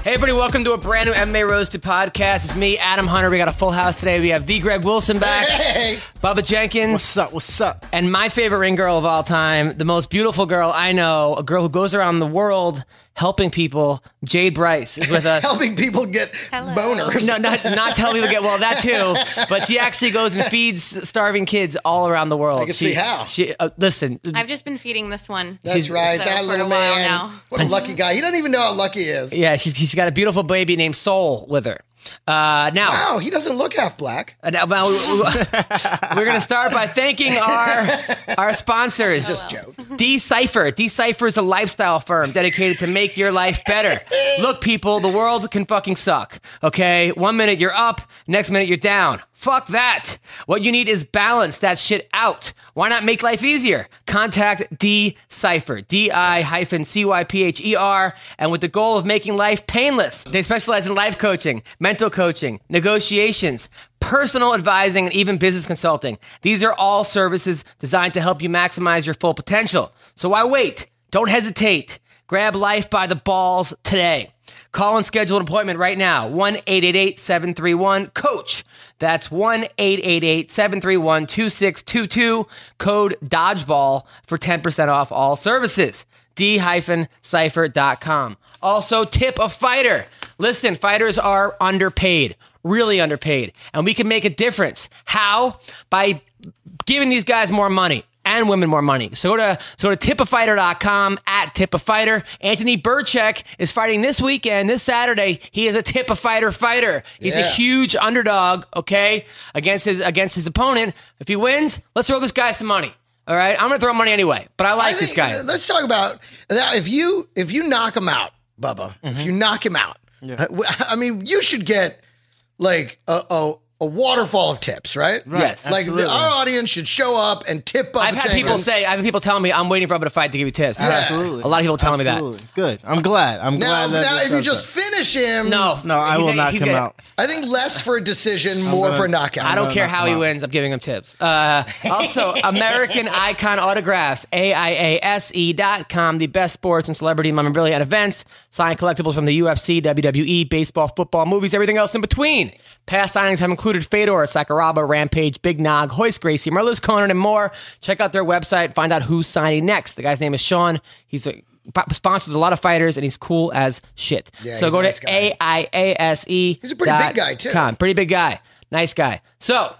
Hey, everybody, welcome to a brand new MMA Roasted podcast. It's me, Adam Hunter. We got a full house today. We have the Greg Wilson back. Hey. Bubba Jenkins. What's up? And my favorite ring girl of all time, the most beautiful girl I know, a girl who goes around the world helping people, Jade Bryce is with us. Helping people get boners. No, not helping people get, well, that too. But she actually goes and feeds starving kids all around the world. I can see how. Listen. I've just been feeding this one. That's right. So that for little a while man. now. What a lucky guy. He doesn't even know how lucky he is. Yeah, she's got a beautiful baby named Soul with her. Now, Wow, he doesn't look half black. we're going to start by thanking our sponsors. Just jokes. Decipher. Decipher is a lifestyle firm dedicated to make your life better. Look, people, the world can fucking suck. Okay? 1 minute you're up, next minute you're down. Fuck that. What you need is balance that shit out. Why not make life easier? Contact Decipher, DI-CYPHER, and with the goal of making life painless. They specialize in life coaching, mental coaching, negotiations, personal advising, and even business consulting. These are all services designed to help you maximize your full potential. So why wait? Don't hesitate. Grab life by the balls today. Call and schedule an appointment right now. 1-888-731-COACH. That's 1-888-731-2622. Code DODGEBALL for 10% off all services. D-Cipher.com. Also, tip a fighter. Listen, fighters are underpaid. Really underpaid. And we can make a difference. How? By giving these guys more money. And women more money. So go to tipafighter.com @tipafighter. Anthony Burchek is fighting this weekend, this Saturday. He is a Tip-A-Fighter fighter. He's a huge underdog, okay, against his opponent. If he wins, let's throw this guy some money. All right, I'm gonna throw money anyway, but I like this guy. Let's talk about that. If you knock him out, Bubba, if you knock him out, I mean, you should get like a waterfall of tips, right? Yes, like our audience should show up and tip up. I've had people telling me I'm waiting for Bubba to fight to give you tips. Absolutely, a lot of people telling me that. Good. I'm glad. Now, that if you just finish him, no, I will knock him out. I think less for a decision, more for a knockout. I don't care how he wins. I'm giving him tips. Also, American Icon Autographs, AIASE.com, the best sports and celebrity memorabilia at events. Signed collectibles from the UFC, WWE, baseball, football, movies, everything else in between. Past signings have included Fedor, Sakuraba, Rampage, Big Nog, Hoist Gracie, Marlos Conan, and more. Check out their website. Find out who's signing next. The guy's name is Sean. He's sponsors a lot of fighters, and he's cool as shit. Yeah, so go to AIASE. He's a pretty big guy, too. Pretty big guy. Nice guy. So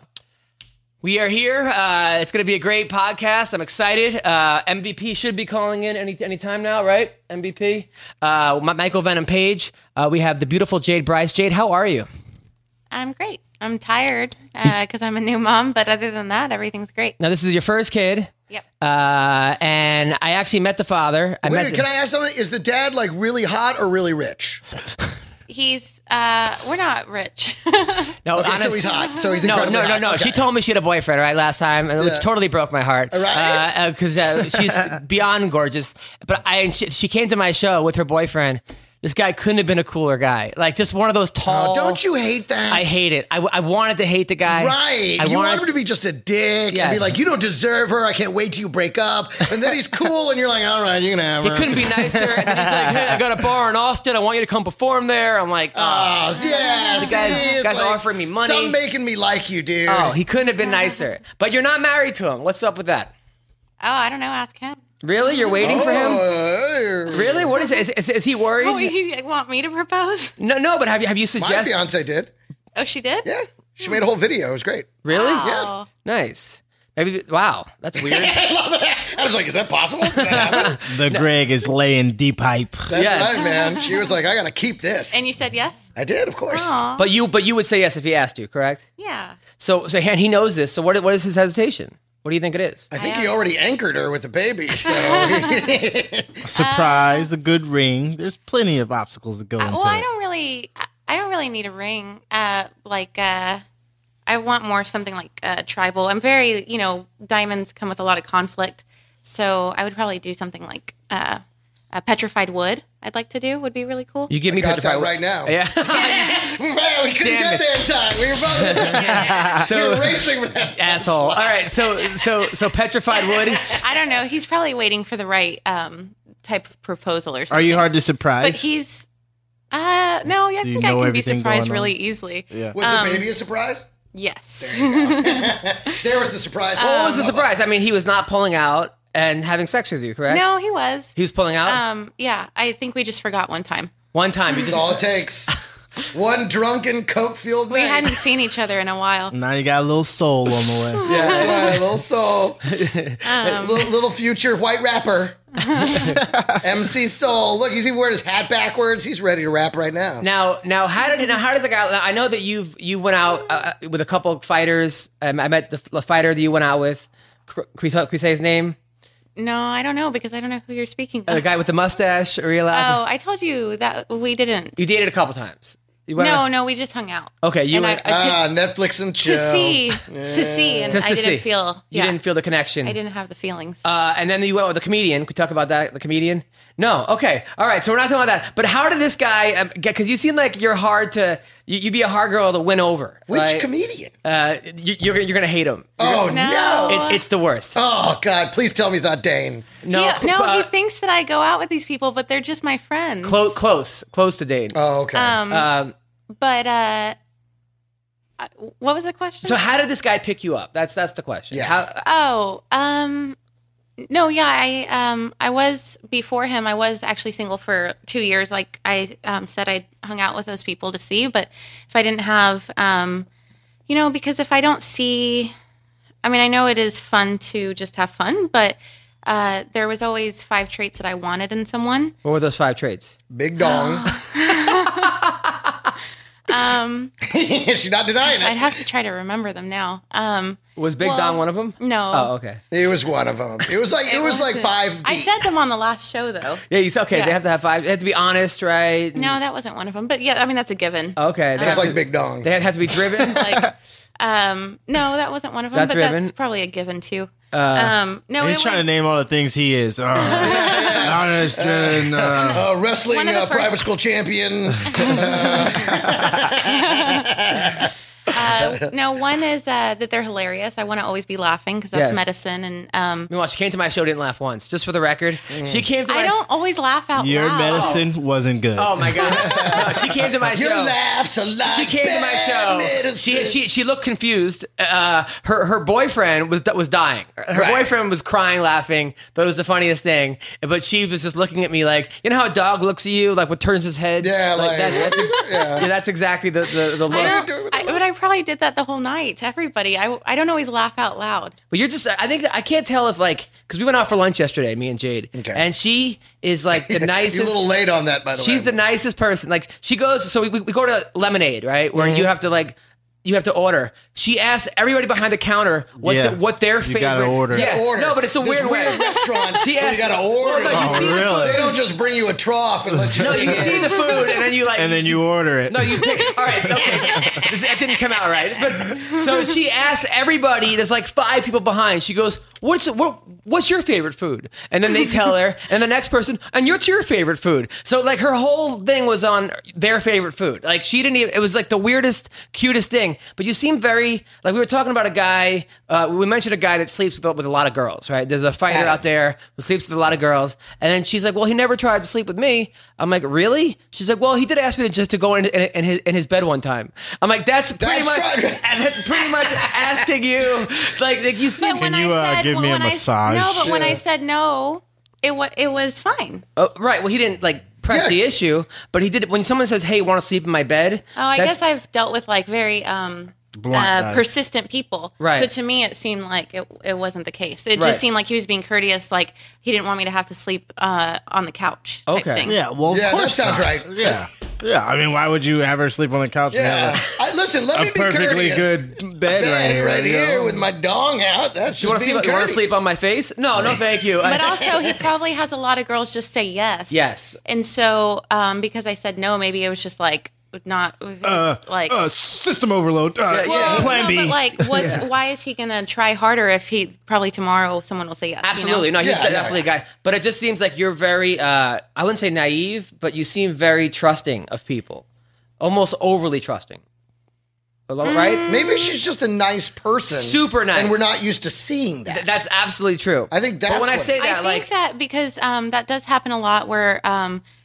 we are here. It's going to be a great podcast. I'm excited. MVP should be calling in any time now, right? MVP. Michael Venom Page. We have the beautiful Jade Bryce. Jade, how are you? I'm great. I'm tired because I'm a new mom, but other than that, everything's great. Now, this is your first kid. Yep. And I actually met the father. Can I ask something? Is the dad like really hot or really rich? He's, we're not rich. No, Okay, so he's hot. So he's incredibly hot. No. Okay. She told me she had a boyfriend, right, last time, which totally broke my heart. Right? Because she's beyond gorgeous. But she came to my show with her boyfriend. This guy couldn't have been a cooler guy. Like, just one of those tall... Oh, don't you hate that? I hate it. I wanted to hate the guy. Right. You want him to be just a dick and be like, you don't deserve her. I can't wait till you break up. And then he's cool and you're like, all right, you can have her. He couldn't be nicer. And then he's like, hey, I got a bar in Austin. I want you to come perform there. I'm like, yeah. The guy's like, offering me money. Stop making me like you, dude. Oh, he couldn't have been nicer. But you're not married to him. What's up with that? Oh, I don't know. Ask him. Really? You're waiting for him? Really? What is it? Is he worried? Oh, you want me to propose? No, but have you My suggested? fiance did. Oh, she did? Yeah. She made a whole video. It was great. Really? Wow. Nice. Maybe. Wow, that's weird. I love it. I was like, is that possible? Can that happen? The Greg is laying deep hype. That's Yes. right, man. She was like, I got to keep this. And you said yes? I did, of course. Aw. But you would say yes if he asked you, correct? Yeah. So he knows this. So what is his hesitation? What do you think it is? I think he already anchored her with the baby. So A surprise, a good ring. There's plenty of obstacles that go into Well, I it. don't really need a ring. I want more something like tribal. I'm very, diamonds come with a lot of conflict. So I would probably do something like a petrified wood. I'd like to do would be really cool. You give me got petrified that wood. right now. Yeah. Man, we couldn't Damn get there in time. We were both we were racing with that asshole. All right. So petrified wood. I don't know. He's probably waiting for the right type of proposal or something. Are you hard to surprise? But he's No, I you think I know can be everything surprised going on? really easily. Yeah. Was the baby a surprise? Yes. There was the surprise. What was the surprise? I mean, he was not pulling out and having sex with you, correct? No, he was. He was pulling out? Yeah, I think we just forgot one time. One time. You That's just, all it takes. One drunken coke-fueled We night. hadn't seen each other in a while. Now you got a little soul on the way. That's right, a little soul. little future white rapper. MC Soul. Look, he's even wearing his hat backwards. He's ready to rap right now. Now, how did the guy? I know that you went out with a couple of fighters. I met the fighter that you went out with. Can we say his name? No, I don't know because I don't know who you're speaking The of. guy with the mustache. Are you allowed? Oh, I told you that we didn't. You dated a couple times. You went out- No, we just hung out. Okay, you And went Netflix and chill. to see, and just I to didn't see. feel. You didn't feel the connection. I didn't have the feelings. And then you went with the comedian. Could we talk about that? The comedian? No. Okay. All right. So we're not talking about that. But how did this guy get? Because you seem like you're hard to. You'd be a hard girl to win over. Which right? comedian? You're gonna hate him. Oh, no. It's the worst. Oh, God. Please tell me he's not Dane. No. He thinks that I go out with these people, but they're just my friends. Close to Dane. Oh, okay. But what was the question? So how did this guy pick you up? That's the question. Yeah. No, yeah, I was before him. I was actually single for 2 years. Like I said, I hung out with those people to see. But if I didn't have, because if I don't see, I mean, I know it is fun to just have fun, but there was always 5 traits that I wanted in someone. What were those 5 traits? Big dong. She's not denying I'd it. have to try to remember them now. Was Big Don one of them? No. Oh, okay. It was one of them. It was like wasn't. 5 I deep. said them on the last show, though. Yeah, you said, okay, Yeah. they have to have 5. They have to be honest, right? No, that wasn't one of them. But yeah, I mean, that's a given. Okay. They Just have like to, Big Dong. They have to be driven. Like, no, that wasn't one of them. Not but driven? that's probably a given too. Uh, No, He's it trying was, to name all the things he is. Honest, driven, Wrestling One of the first- private school champion. No, one is that they're hilarious. I want to always be laughing because that's Yes. medicine. And Meanwhile, she came to my show, didn't laugh once. Just for the record, she came to my. I don't always laugh out your loud. medicine wasn't good. Oh my god! No, she came to my Your show. laughs are like She came to my show. She looked confused. Her boyfriend was dying. Her Right. boyfriend was crying, laughing. Thought it was the funniest thing. But she was just looking at me like, you know how a dog looks at you, like what turns his head. Yeah, like- that's exactly the look. But I probably did that the whole night to everybody. I don't always laugh out loud. But you're just, I think, I can't tell if like, because we went out for lunch yesterday, me and Jade, Okay. and she is like the nicest. You're a little late on that, by the way. She's the nicest person. Like she goes, so we go to Lemonade, right? Where you have to order. She asks everybody behind the counter what Yeah. what their You favorite. gotta order. Yeah, Order. no, but it's a There's weird way. restaurants She where asked, you gotta order. Well, no, you Oh, see the really? food. They don't just bring you a trough and let you. No, take you it. see the food and then you like. And then you order it. No, you pick. All right, okay. That didn't come out right. But so she asks everybody. There's like 5 people behind. She goes, "What's your favorite food?" And then they tell her, and the next person, "And what's your favorite food?" So like her whole thing was on their favorite food. Like she didn't even. It was like the weirdest, cutest thing. But you seem very like we were talking about a guy. We mentioned a guy that sleeps with a lot of girls. Right? There's a fighter Adam. out there who sleeps with a lot of girls. And then she's like, "Well, he never tried to sleep with me." I'm like, "Really?" She's like, "Well, he did ask me to go in his bed one time." I'm like, "That's pretty much asking you like you seem." But when you, I said, give me a when I- massage? no, but when Yeah. I said no, it was fine. Oh, right. Well, he didn't like press Yeah. the issue, but he did. When someone says, "Hey, want to sleep in my bed?" Oh, I that's- guess I've dealt with like very guys. persistent people. Right. So to me, it seemed like it wasn't the case. It Right. just seemed like he was being courteous. Like he didn't want me to have to sleep on the couch. Type Okay. thing. Yeah, well, of Yeah, that course sounds not. right. Yeah. Yeah, I mean, why would you have her sleep on the couch Yeah. and Listen, let have me a be perfectly courteous. good bed Right you know? here with my dong out. That's You want just to being sleep? You want to courteous. sleep on my face? No, no, thank you. But also, he probably has a lot of girls just say yes. Yes. And so, because I said no, maybe it was just like not like. System overload. yeah. Plan no, B. but like, why is he gonna try harder if he probably tomorrow someone will say yes? Absolutely. You know? No, he's Yeah, definitely a guy. But it just seems like you're very, I wouldn't say naive, but you seem very trusting of people. Almost overly trusting. Right? Maybe she's just a nice person. Super nice. And we're not used to seeing that. That's absolutely true. I think that's But when I what- say I that, think like, that because that does happen a lot where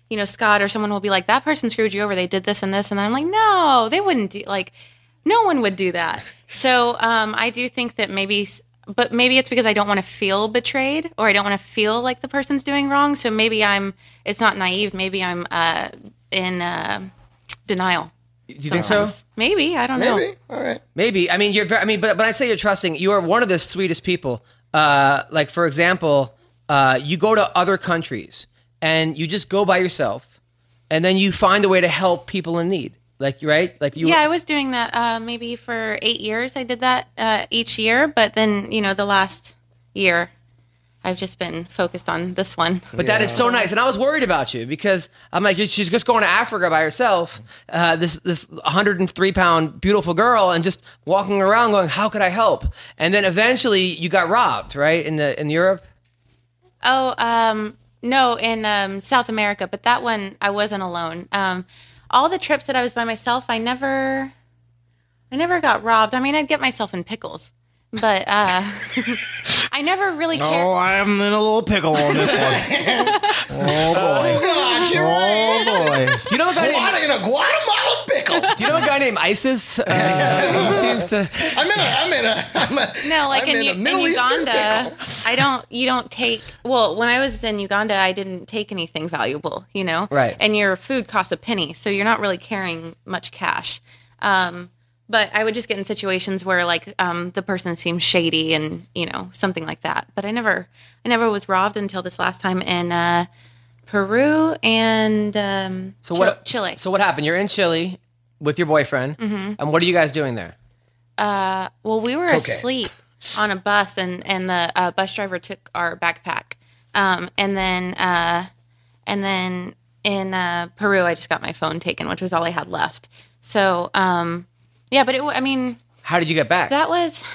Scott or someone will be like, that person screwed you over. They did this and this. And I'm like, no, they wouldn't do, like, no one would do that. So I do think that maybe it's because I don't want to feel betrayed, or I don't want to feel like the person's doing wrong. So maybe it's not naive. Maybe I'm in denial. Do you think so? Maybe. I don't know. Maybe. All right. Maybe. I mean, but I say you're trusting. You are one of the sweetest people. Like, for example, you go to other countries and you just go by yourself, and then you find a way to help people in need. Like, right? Like you. Yeah, I was doing that maybe for 8 years. I did that each year, but then the last year, I've just been focused on this one. But that is so nice, and I was worried about you because I'm like, she's just going to Africa by herself. This 103-pound beautiful girl, and just walking around going, how could I help? And then eventually you got robbed, right? In Europe. Oh, no, in South America, but that one I wasn't alone. All the trips that I was by myself, I never got robbed. I mean, I'd get myself in pickles, but I never really cared. Oh, I am in a little pickle on this one. Oh boy! Gosh, you're right. Oh boy! Do you know a guy named In a Guatemalan pickle. Do you know a guy named ISIS? He seems to. No, like I'm in a Middle Eastern Uganda, pickle. you don't take, well, when I was in Uganda, I didn't take anything valuable, Right. And your food costs a penny, so you're not really carrying much cash. But I would just get in situations where like the person seemed shady and, something like that. But I never was robbed until this last time in Peru and Chile. So what happened? You're in Chile with your boyfriend, and what are you guys doing there? Well, we were asleep on a bus, and the bus driver took our backpack. And then in Peru, I just got my phone taken, which was all I had left. So, yeah, but How did you get back? that was,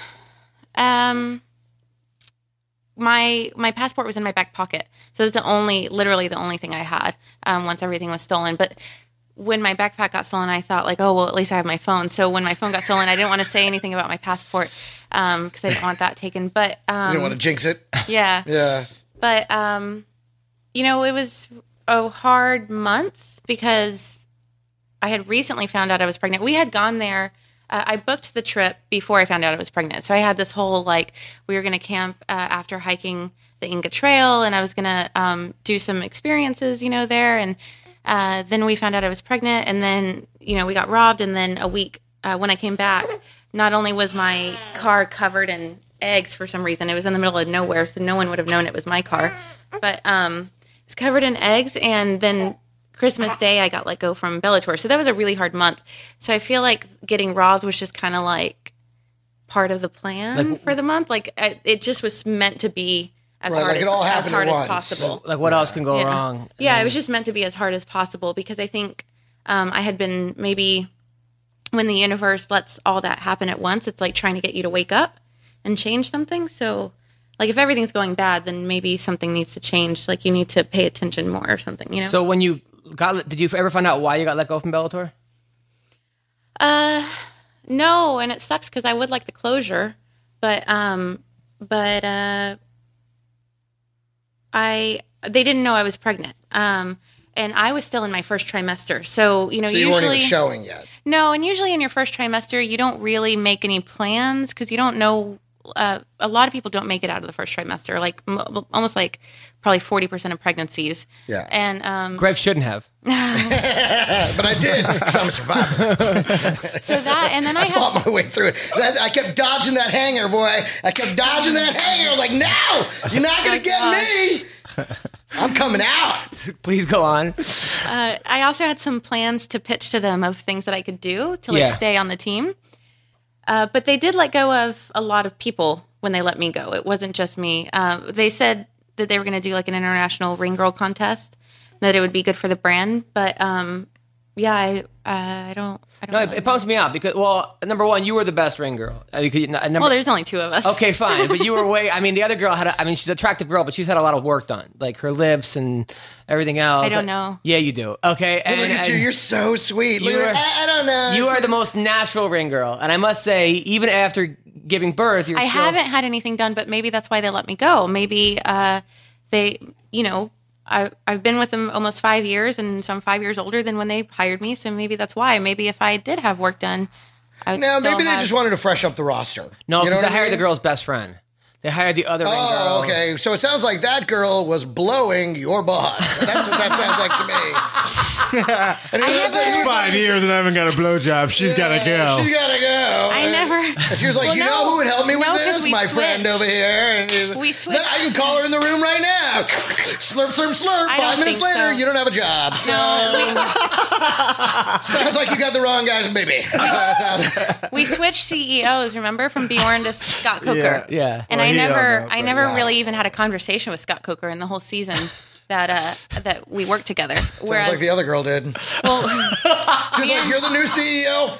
my passport was in my back pocket. So it was literally the only thing I had, once everything was stolen. But when my backpack got stolen, I thought like, oh, well, at least I have my phone. So when my phone got stolen, I didn't want to say anything about my passport, because I didn't want that taken. But, You didn't want to jinx it. yeah. Yeah. But, it was a hard month because I had recently found out I was pregnant. We had gone there. I booked the trip before I found out I was pregnant. So I had this whole, we were going to camp after hiking the Inca Trail, and I was going to do some experiences, there. And then we found out I was pregnant, and then, we got robbed. And then a week when I came back, not only was my car covered in eggs for some reason, it was in the middle of nowhere, so no one would have known it was my car. But it was covered in eggs, and then Christmas Day, I got let go from Bellator. So that was a really hard month. So I feel like getting robbed was just kind of like part of the plan for the month. It just was meant to be as hard, as possible. Like, what else can go wrong? Yeah, it was just meant to be as hard as possible, because I think I had been, maybe when the universe lets all that happen at once, it's like trying to get you to wake up and change something. So like, if everything's going bad, then maybe something needs to change. Like, you need to pay attention more or something, So when you did you ever find out why you got let go from Bellator? No, and it sucks because I would like the closure, but they didn't know I was pregnant. And I was still in my first trimester. So, you usually weren't even showing yet. No, and usually in your first trimester, you don't really make any plans because you don't know. A lot of people don't make it out of the first trimester, like almost like probably 40% of pregnancies. Yeah. And Greg shouldn't have. But I did, because I'm a survivor. So that, and then I fought my way through it. I kept dodging that hanger, boy. I kept dodging that hanger. I was like, no, you're not going to get me. I'm coming out. Please go on. I also had some plans to pitch to them of things that I could do to stay on the team. But they did let go of a lot of people when they let me go. It wasn't just me. They said that they were going to do like an international ring girl contest, that it would be good for the brand. But I don't. No, it pumps me out because, well, number one, you were the best ring girl. Well, there's only two of us. Okay, fine, but you were way. I mean, the other girl she's an attractive girl, but she's had a lot of work done, like her lips and everything else. I don't know. Yeah, you do. Okay, and look at you. You're so sweet. I don't know. You are the most natural ring girl, and I must say, even after giving birth, I haven't had anything done, but maybe that's why they let me go. Maybe they, I've been with them almost 5 years, and so I'm 5 years older than when they hired me. So maybe that's why. Maybe if I did have work done, I would No, still maybe they have- just wanted to fresh up the roster. No, You know because what they I hired mean? the girl's best friend. They hired the other ring girl. Oh, okay. So it sounds like that girl was blowing your boss. That's what that sounds like to me. And he was like, 5 years and I haven't got a blowjob. She's got to go. She's got to go. I never. And she was like, Well, you no. know who would help me with No, 'cause this? we My friend switched. over here. And he's like, We switched. I can call her in the room right now. Slurp, slurp, slurp. I 5 don't minutes think later, so. you don't have a job. So sounds like you got the wrong guy's baby. That's what that sounds. We switched CEOs, remember, from Bjorn to Scott Coker. Yeah. And Well, I he don't never, know, I but never yeah. really even had a conversation with Scott Coker in the whole season that we worked together. Sounds Whereas, like the other girl did. well, She's like, you're the new CEO.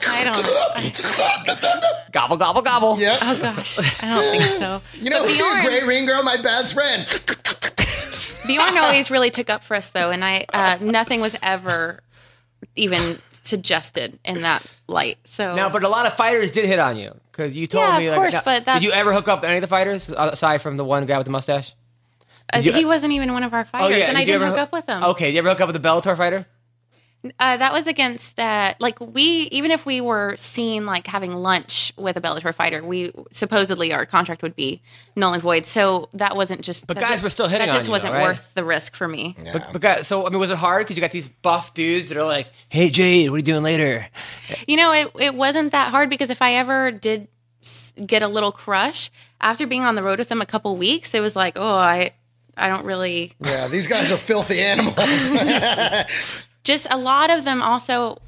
Gobble, gobble, gobble. Yeah. oh gosh, I don't think so. You know But who'd be a Bjorn, great ring girl? My best friend. Bjorn always really took up for us though, and nothing was ever even suggested in that light. So Now, but a lot of fighters did hit on you because you told Yeah, me. of like, course, now- but did you that's- ever hook up any of the fighters aside from the one guy with the mustache? you- he wasn't even one of our fighters, and I did you didn't ever hook up with him. Okay, did you ever hook up with the Bellator fighter? That was against even if we were seen like having lunch with a Bellator fighter, we supposedly our contract would be null and void. So that wasn't just. But that guys just- were still hitting That on just you, wasn't though, right? worth the risk for me. But guys, so I mean, was it hard because you got these buff dudes that are like, "Hey Jade, what are you doing later?" You know, it wasn't that hard because if I ever did get a little crush after being on the road with them a couple weeks, it was like, oh, I don't really. Yeah, these guys are filthy animals. Just a lot of them also,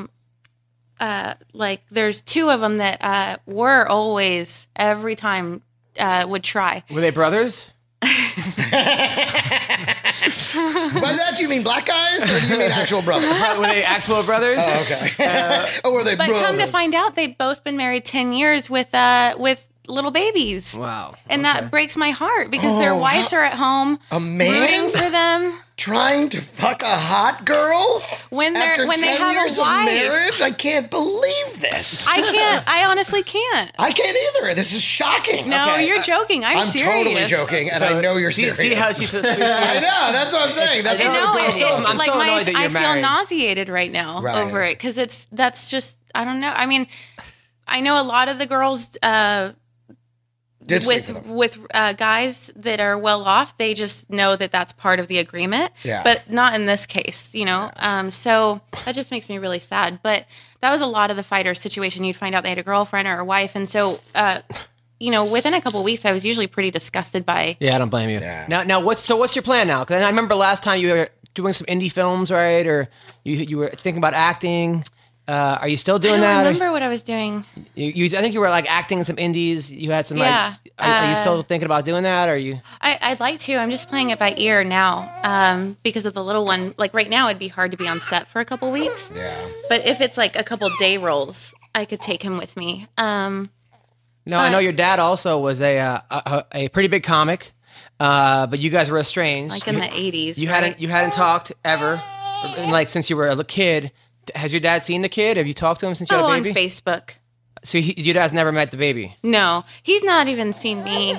like there's two of them that were always every time would try. Were they brothers? By that, do you mean black guys or do you mean actual brothers? Were they actual brothers? Oh, okay. Or were they But brothers? come to find out, they've both been married 10 years with little babies. Wow. And Okay. that breaks my heart because their wives are at home A man? rooting for them Trying to fuck a hot girl when after they 10 have years a of wife. marriage? I can't believe this. I honestly can't. I can't either. This is shocking. No, Okay, you're joking. I'm serious. totally joking, and I know you're serious. See how she's so I know. That's what I'm saying. That's I what know. I'm It, saying. I'm so annoyed that you're I feel married. nauseated right now Right. over it because that's just I don't know. I mean, I know a lot of the girls Did sleep with them. with guys that are well off. They just know that that's part of the agreement. Yeah. But not in this case, you know. So that just makes me really sad. But that was a lot of the fighters' situation. You'd find out they had a girlfriend or a wife, and so. You know, within a couple of weeks, I was usually pretty disgusted by. Yeah, I don't blame you. Yeah. Now, what's your plan now? Because I remember last time you were doing some indie films, right? Or you were thinking about acting. Are you still I doing don't that? remember what I was doing. I think you were like acting in some indies. You had some. Yeah. Like, are you still thinking about doing that? Or are you? I'd like to. I'm just playing it by ear now because of the little one. Like right now, it'd be hard to be on set for a couple weeks. Yeah. But if it's like a couple day rolls, I could take him with me. No, I know your dad also was a pretty big comic, but you guys were estranged. Like in the 80s. You right? hadn't talked ever, like since you were a kid. Has your dad seen the kid? Have you talked to him since you Oh, had a on baby? Facebook. So your dad's never met the baby. No, he's not even seen me.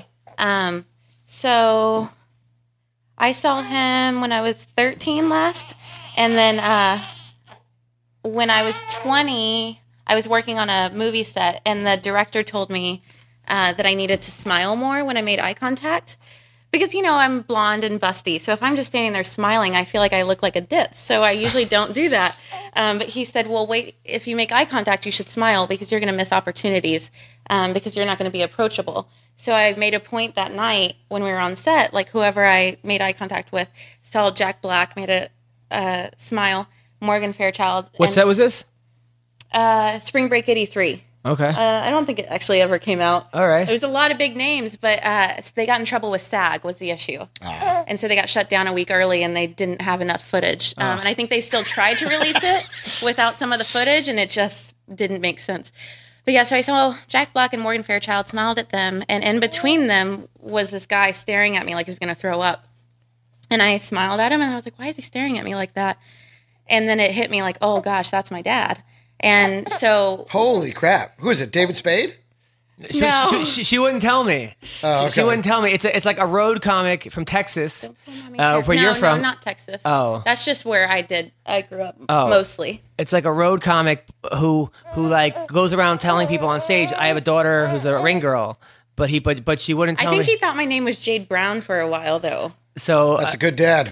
So I saw him when I was 13 last. And then when I was 20, I was working on a movie set, and the director told me that I needed to smile more when I made eye contact. Because, you know, I'm blonde and busty. So if I'm just standing there smiling, I feel like I look like a ditz. So I usually don't do that. But he said, well, wait, if you make eye contact, you should smile because you're going to miss opportunities because you're not going to be approachable. So I made a point that night when we were on set, like whoever I made eye contact with, saw Jack Black, made a smile, Morgan Fairchild. What set was this? Spring Break 83. Okay. I don't think it actually ever came out. All right. There was a lot of big names, but they got in trouble with SAG was the issue. And so they got shut down a week early and they didn't have enough footage. And I think they still tried to release it without some of the footage and it just didn't make sense. But yeah, so I saw Jack Black and Morgan Fairchild, smiled at them. And in between them was this guy staring at me like he was going to throw up. And I smiled at him and I was like, why is he staring at me like that? And then it hit me like, oh gosh, that's my dad. And so Holy crap. Who is it? David Spade? No. She wouldn't tell me. Oh, She okay. wouldn't tell me. It's like a road comic from Texas, where no, you're from. No, not Texas. Oh. That's just where I grew up mostly. It's like a road comic who like goes around telling people on stage, I have a daughter who's a ring girl, but she wouldn't tell I think me. he thought my name was Jade Brown for a while, though. So That's a good dad.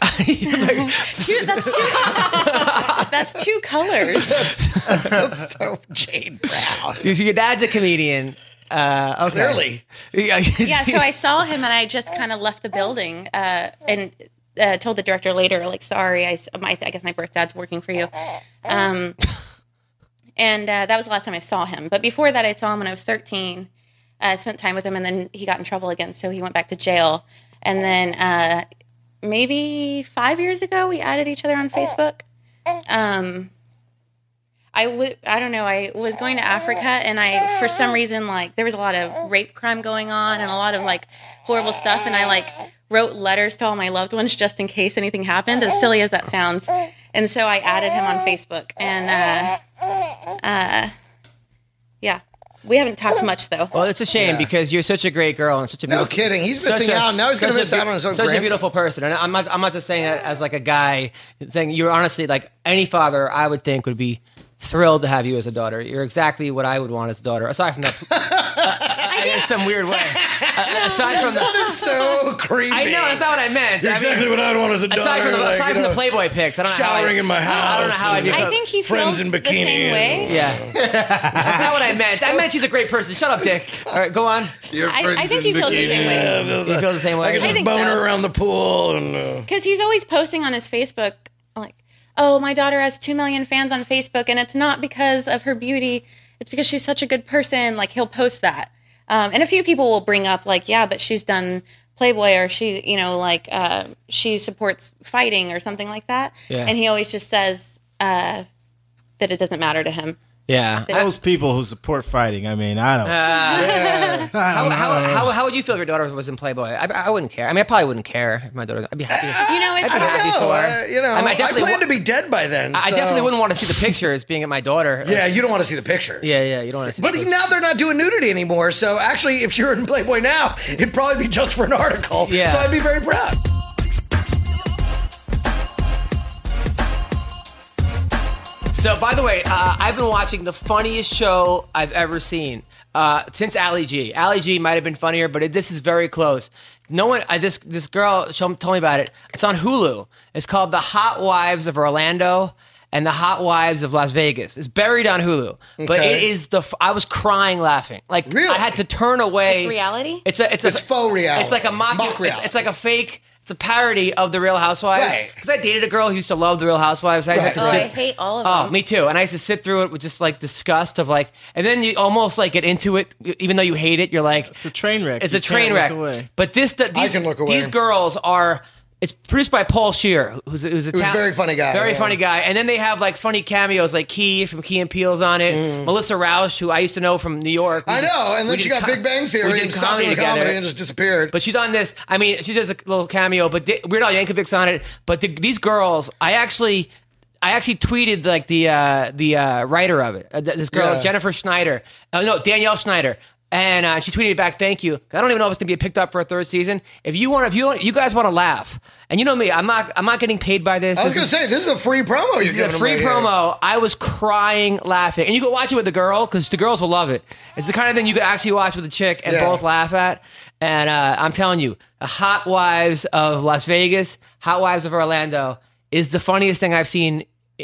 That's two colors. So Jade Brown. your dad's a comedian. Okay. Clearly. Yeah, so I saw him and I just kind of left the building and told the director later, like, sorry, I guess my birth dad's working for you. And that was the last time I saw him. But before that, I saw him when I was 13. I spent time with him, and then he got in trouble again, so he went back to jail. And then maybe 5 years ago, we added each other on Facebook. I don't know. I was going to Africa, and for some reason, like, there was a lot of rape crime going on and a lot of, like, horrible stuff. And I, like, wrote letters to all my loved ones just in case anything happened, as silly as that sounds. And so I added him on Facebook. And, yeah. We haven't talked much, though. Well, it's a shame because you're such a great girl and such a beautiful. No kidding. He's missing out. Now he's going to miss out on his own Such grandson. a beautiful person, and I'm not just saying that as like a guy saying. You're honestly like any father I would think would be thrilled to have you as a daughter. You're exactly what I would want as a daughter. Aside from that, in some weird way. Aside from That is so creepy. I know that's not what I meant. You're I mean, exactly what I'd want as a daughter. aside from the, like, aside you from the know, Playboy pics, I don't know showering how in my house. I don't know how I'd be. I think he Friends feels in the bikini same way. Yeah, that's not what I meant. I meant she's a great person. Shut up, Dick. All right, go on. I think he feels the same way. You feel the same way. I could just think bone so. her around the pool and. Because he's always posting on his Facebook, like, oh, my daughter has 2 million fans on Facebook, and it's not because of her beauty. It's because she's such a good person. Like, he'll post that. And a few people will bring up, like, yeah, but she's done Playboy, or she, you know, like, she supports fighting or something like that. Yeah. And he always just says that it doesn't matter to him. Yeah. Those people who support fighting, I mean, I don't. How would you feel if your daughter was in Playboy? I wouldn't care. I mean, I probably wouldn't care if my daughter. I'd be happy. You know, it's I'd be happy for her. You know, I mean, I definitely plan to be dead by then. I so- definitely wouldn't want to see the pictures being at my daughter. Yeah, you don't want to see the pictures. Yeah, you don't want to see But the now they're not doing nudity anymore. So actually, if you're in Playboy now, it'd probably be just for an article. Yeah. So I'd be very proud. So, by the way, I've been watching the funniest show I've ever seen since Ali G. Ali G might have been funnier, but this is very close. No one, this girl told me about it. It's on Hulu. It's called The Hot Wives of Orlando and The Hot Wives of Las Vegas. It's buried on Hulu, but Okay. it is I was crying laughing. Like, Really? I had to turn away. It's reality? It's faux reality. It's like a Mock mock reality. It's like a fake. It's a parody of The Real Housewives. Right. Because I dated a girl who used to love The Real Housewives. I had to Oh, sit. I hate all of Oh, them. me too. And I used to sit through it with just like disgust of like, and then you almost like get into it, even though you hate it. You're like, It's a train wreck. it's You a train can't wreck. look away. But these can look away. These girls are. It's produced by Paul Scheer, who's a very funny guy, Very yeah. funny guy. And then they have like funny cameos, like Key from Key and Peele's on it. Melissa Rauch, who I used to know from New York. I know. And we then she did got co- Big Bang we Theory did and stopped doing together. comedy and just disappeared. But she's on this. I mean, she does a little cameo, but Weird Al Yankovic's on it. But these girls, I actually tweeted like the writer of it. This girl, Yeah. Jennifer Schneider. No, Danielle Schneider. And she tweeted back, "Thank you." I don't even know if it's gonna be picked up for a third season. If you guys want to laugh, and you know me, I'm not getting paid by this. I was going to say, this is a free promo you're This is a giving them free right here. promo. I was crying laughing. And you can watch it with the girl because the girls will love it. It's the kind of thing you could actually watch with a chick and Yeah. both laugh at. And I'm telling you, the Hot Wives of Las Vegas, Hot Wives of Orlando is the funniest thing I've seen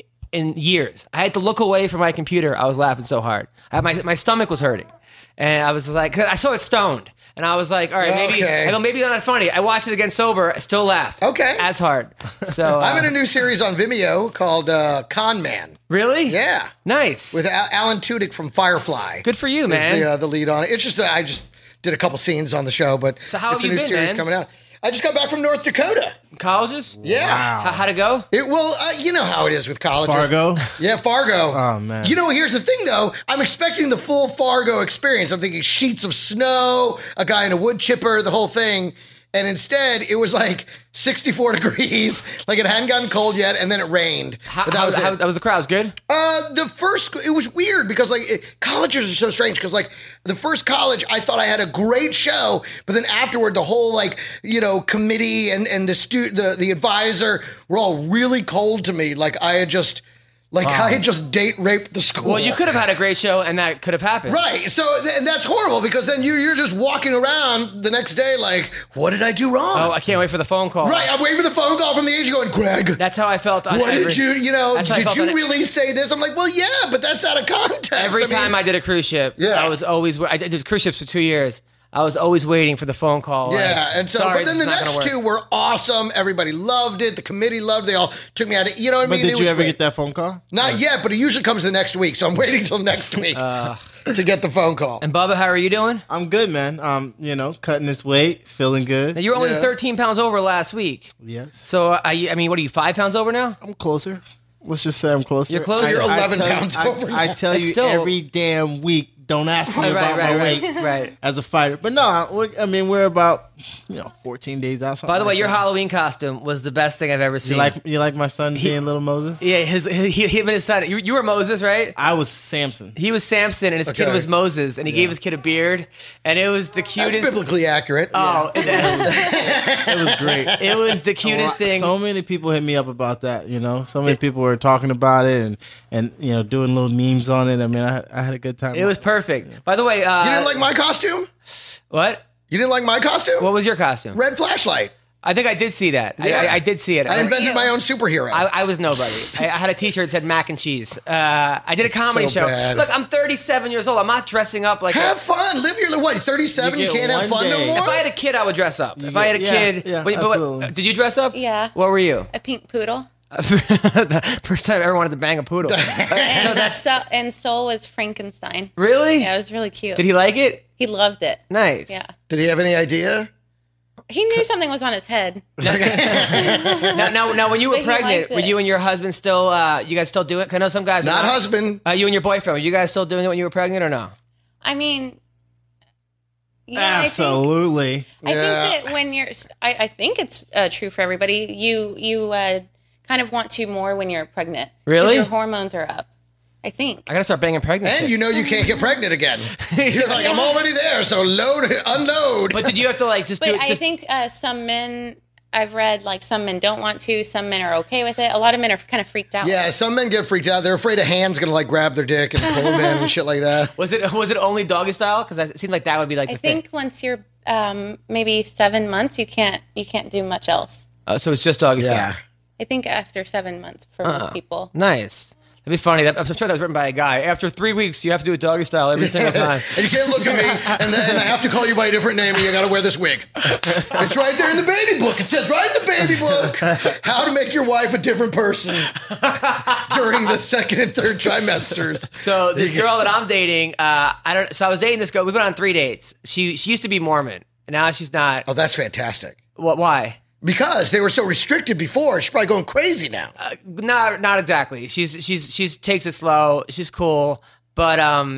in years. I had to look away from my computer. I was laughing so hard. My stomach was hurting. And I was like, 'cause I saw it stoned. And I was like, all right, maybe Okay. I go, maybe they're not funny. I watched it again sober. I still laughed. Okay. As hard. So I'm in a new series on Vimeo called Con Man. really? Yeah. Nice. With Alan Tudyk from Firefly. Good for you, is man. the lead on it. It's just I just did a couple scenes on the show, but So how it's have a you new been, series man? coming out. I just got back from North Dakota. Colleges? Yeah. How'd it go? It will. You know how it is with colleges. Fargo? Yeah, Fargo. Oh, man. You know, here's the thing, though. I'm expecting the full Fargo experience. I'm thinking sheets of snow, a guy in a wood chipper, the whole thing. And instead, it was like 64 degrees. Like it hadn't gotten cold yet, and then it rained. But that was it. That was the crowd. It was good? It was weird because colleges are so strange because the first college, I thought I had a great show, but then afterward, the whole committee and the advisor were all really cold to me. Like I had just date raped the school. Well, you could have had a great show, and that could have happened. Right. So and that's horrible because then you're just walking around the next day like, what did I do wrong? Oh, I can't wait for the phone call. Right. I'm waiting for the phone call from the agent going, Greg. That's how I felt on what every, did you really say this? I'm like, well, yeah, but that's out of context. Every time I did a cruise ship, I did cruise ships for 2 years. I was always waiting for the phone call. Yeah, and so, but then the next two were awesome. Everybody loved it. The committee loved it. They all took me out. You know what I mean? But did you ever get that phone call? Not yet, but it usually comes the next week. So I'm waiting till next week to get the phone call. And Bubba, how are you doing? I'm good, man. Cutting this weight, feeling good. Now, you were only 13 pounds over last week. Yes. So, what are you, 5 pounds over now? I'm closer. Let's just say I'm closer. You're closer. So you're 11 pounds over now. I tell you every damn week, don't ask me about my weight as a fighter. But no, we're about 14 days out. By the way, your Halloween costume was the best thing I've ever seen. You like my son being little Moses? Yeah, him and his son. You were Moses, right? I was Samson. He was Samson, and his kid was Moses, and he gave his kid a beard, and it was the cutest. That's biblically accurate. Oh, it was great. It was the cutest thing. So many people hit me up about that. So many people were talking about it and doing little memes on it. I mean, I had a good time. It was perfect. By the way, you didn't like my costume? What? You didn't like my costume? What was your costume? Red flashlight. I think I did see that. Yeah. I did see it. I invented my own superhero. I was nobody. I had a T-shirt that said mac and cheese. I did a comedy show. Bad. Look, I'm 37 years old. I'm not dressing up like. Have fun. Live your life. 37. You can't have fun no more. If I had a kid, I would dress up. If I had a kid, absolutely. Did you dress up? Yeah. What were you? A pink poodle. First time I ever wanted to bang a poodle. And Soul was Frankenstein. Really? Yeah, it was really cute. Did he like it? He loved it. Nice. Yeah. Did he have any idea? He knew something was on his head. Now, when you were But he pregnant, liked were it. you and your husband still? You guys still do it? 'Cause I know some guys. Not husband. You and your boyfriend. Were you guys still doing it when you were pregnant or no? I mean, absolutely. I think that when you're, I think it's true for everybody. You kind of want to more when you're pregnant. Really? 'Cause your hormones are up. I think. I gotta start banging pregnant. And chicks. you can't get pregnant again. You're like, I'm already there, so unload. But did you have to just do it? I think some men, I've read, some men don't want to. Some men are okay with it. A lot of men are kind of freaked out. Yeah, some men get freaked out. They're afraid a hand's gonna grab their dick and pull them in and shit like that. Was it only doggy style? Because it seemed like that would be the I thing. think once you're maybe 7 months, you can't do much else. So it's just doggy Yeah. style. I think after 7 months for most people. Nice. That'd be funny. I'm sure that was written by a guy. After 3 weeks, you have to do a doggy style every single time. And you can't look at me, and I have to call you by a different name, and you got to wear this wig. It's right there in the baby book. It says right in the baby book how to make your wife a different person during the second and third trimesters. So this girl that I'm dating, So I was dating this girl. We went on 3 dates. She used to be Mormon, and now she's not. Oh, that's fantastic. What? Why? Because they were so restricted before, she's probably going crazy now. Not exactly. She's takes it slow. She's cool, but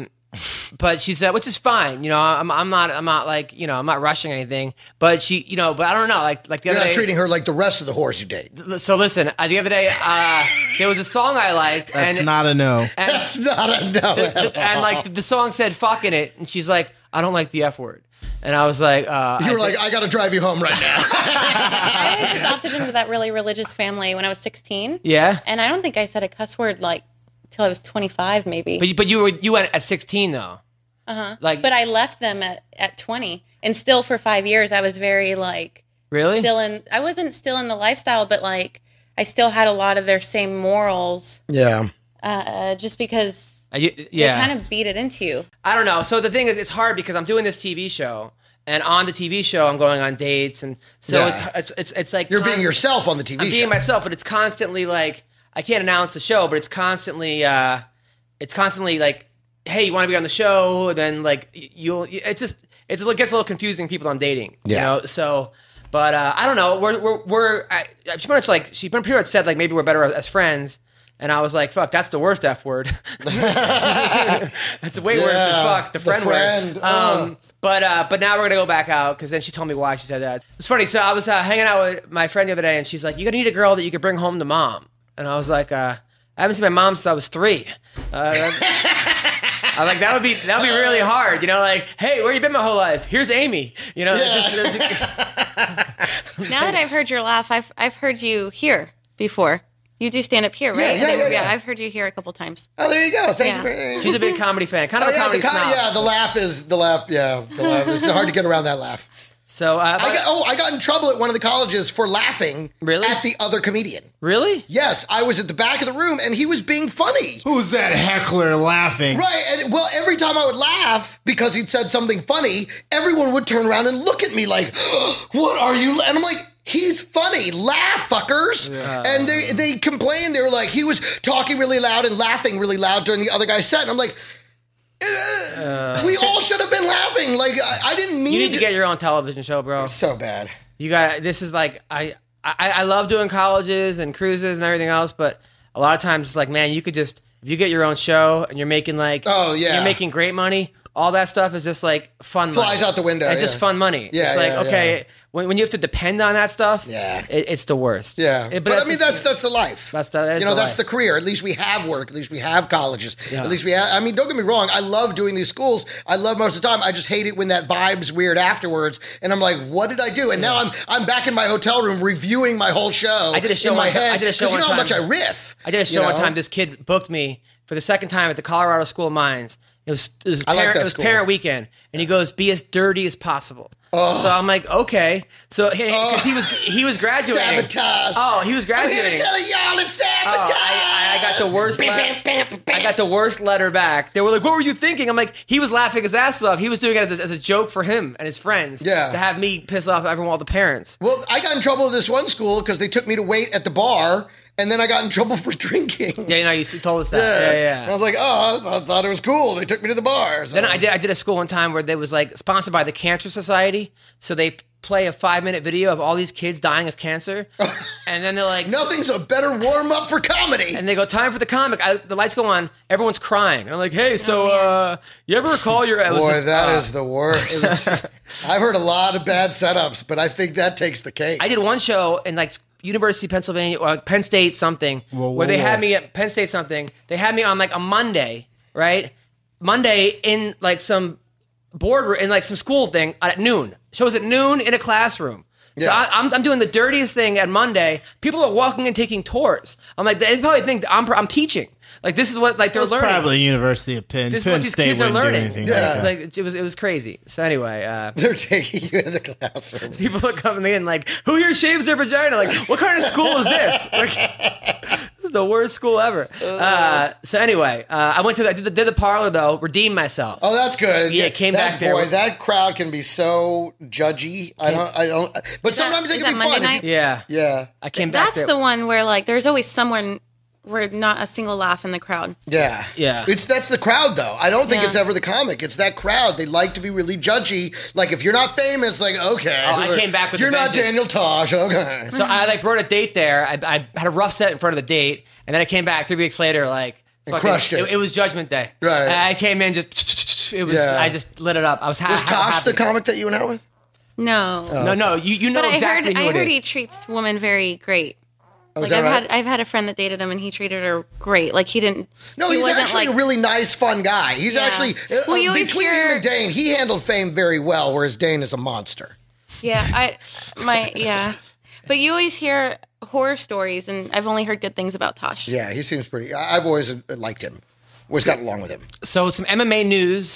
she's which is fine. I'm not I'm not rushing anything. But but I don't know. Like the You're other not day, treating her like the rest of the whores you date. So listen, the other day there was a song I liked. That's not a no. That's not a no. And the song said "fuck" in it, and she's like, I don't like the F word. And I was like, you were like, I got to drive you home right now. I was adopted into that really religious family when I was 16. Yeah. And I don't think I said a cuss word till I was 25, maybe. But you went at 16 though. But I left them at 20, and still for 5 years I was very really I wasn't still in the lifestyle, but I still had a lot of their same morals. Yeah. Just because. Yeah. They kind of beat it into you. I don't know. So the thing is, it's hard because I'm doing this TV show, and on the TV show, I'm going on dates, and so it's like you're being yourself on the TV show. I'm being myself, but it's constantly I can't announce the show, but it's constantly like, hey, you want to be on the show? And then it gets a little confusing. People I'm dating, So, but I don't know. She pretty much said maybe we're better as friends. And I was like, fuck, that's the worst F word. That's way worse than fuck, the friend word. But now we're gonna go back out because then she told me why she said that. It's funny. So I was hanging out with my friend the other day, and she's like, "You're gonna need a girl that you could bring home to mom." And I was like, "I haven't seen my mom since I was 3." I'm like, that would be really hard, you know. Like, hey, where you been my whole life? Here's Amy, you know. Now that I've heard your laugh, I've heard you here before. You do stand up here, right? Yeah. I've heard you here a couple times. Oh, there you go. Thank you. She's a big comedy fan. Kind of a comedy snob. The laugh. It's hard to get around that laugh. So I got in trouble at one of the colleges for laughing at the other comedian. Really? Yes, I was at the back of the room and he was being funny. Who's that heckler laughing? Right, and every time I would laugh because he'd said something funny, everyone would turn around and look at me like, "What are you?" And I'm like, "He's funny. Laugh, fuckers." Yeah. And they complained. They were like, he was talking really loud and laughing really loud during the other guy's set. And I'm like, we all should have been laughing. Like, I didn't mean You need to get your own television show, bro. So bad. This is like, I love doing colleges and cruises and everything else, but a lot of times it's like, man, you could just, if you get your own show and you're making like, you're making great money, all that stuff is just like fun money. Flies out the window. It's just fun money. Yeah, it's like, okay, when you have to depend on that stuff, it's the worst. Yeah. But I mean, that's the life. That's the career. At least we have work. At least we have colleges. Yeah. At least we have, I mean, don't get me wrong. I love doing these schools. I love most of the time. I just hate it when that vibe's weird afterwards. And I'm like, what did I do? And now I'm back in my hotel room reviewing my whole show. I did a show in my head. I did a show one time. How much I riff. I did a show one time. This kid booked me for the second time at the Colorado School of Mines. It was parent weekend, and he goes, "Be as dirty as possible." Oh. So I'm like, okay. So because he was graduating. Sabotage. Oh, he was graduating. I'm here to tell y'all it's sabotage. I got the worst. I got the worst letter back. They were like, "What were you thinking?" I'm like, he was laughing his ass off. He was doing it as a joke for him and his friends. Yeah. To have me piss off everyone, all the parents. Well, I got in trouble with this one school because they took me to wait at the bar. And then I got in trouble for drinking. Yeah, you told us that. Yeah. And I was like, I thought it was cool. They took me to the bar. So. Then I did a school one time where they was like sponsored by the Cancer Society. So they play a 5-minute video of all these kids dying of cancer. And then they're like... Nothing's a better warm-up for comedy. And they go, time for the comic. The lights go on. Everyone's crying. And I'm like, hey, so you ever recall your... That is the worst. I've heard a lot of bad setups, but I think that takes the cake. I did one show in like... University of Pennsylvania or Penn State something where they had me at Penn State something. They had me on like a Monday, right? Monday in like some boardroom in like some school thing at noon. Shows at noon in a classroom. Yeah. So I'm doing the dirtiest thing at Monday. People are walking and taking tours. I'm like, they probably think I'm teaching. Like this is what like they're learning. Probably University of Penn. This is what these kids are learning. Yeah. Like it was crazy. So anyway, they're taking you into the classroom. People are coming in like, who here shaves their vagina? Like, what kind of school is this? Like, this is the worst school ever. So anyway, I did the parlor though. Redeemed myself. Oh, that's good. Yeah, came back there. Boy, that crowd can be so judgy. I don't. But sometimes it can be Monday fun. Night? Yeah. I came back there. That's the one where like there's always someone where not a single laugh in the crowd. Yeah. That's the crowd though. I don't think it's ever the comic. It's that crowd. They like to be really judgy. Like if you're not famous, like okay. Oh, I came back with you're not Daniel Tosh. Okay. So I like brought a date there. I had a rough set in front of the date, and then I came back 3 weeks later like crushed it. It was Judgment Day. Right. I came in just it was. Yeah. I just lit it up. I was happy. Was Tosh the comic that you went out with? No. Oh. No. You know but exactly who it is. I heard he treats women very great. Oh, like I've had a friend that dated him and he treated her great. Like he didn't. No, he's actually a really nice, fun guy. He's actually between him and Dane, he handled fame very well, whereas Dane is a monster. Yeah, but you always hear horror stories, and I've only heard good things about Tosh. Yeah, he seems pretty. I've always liked him. Always got along with him. So some MMA news.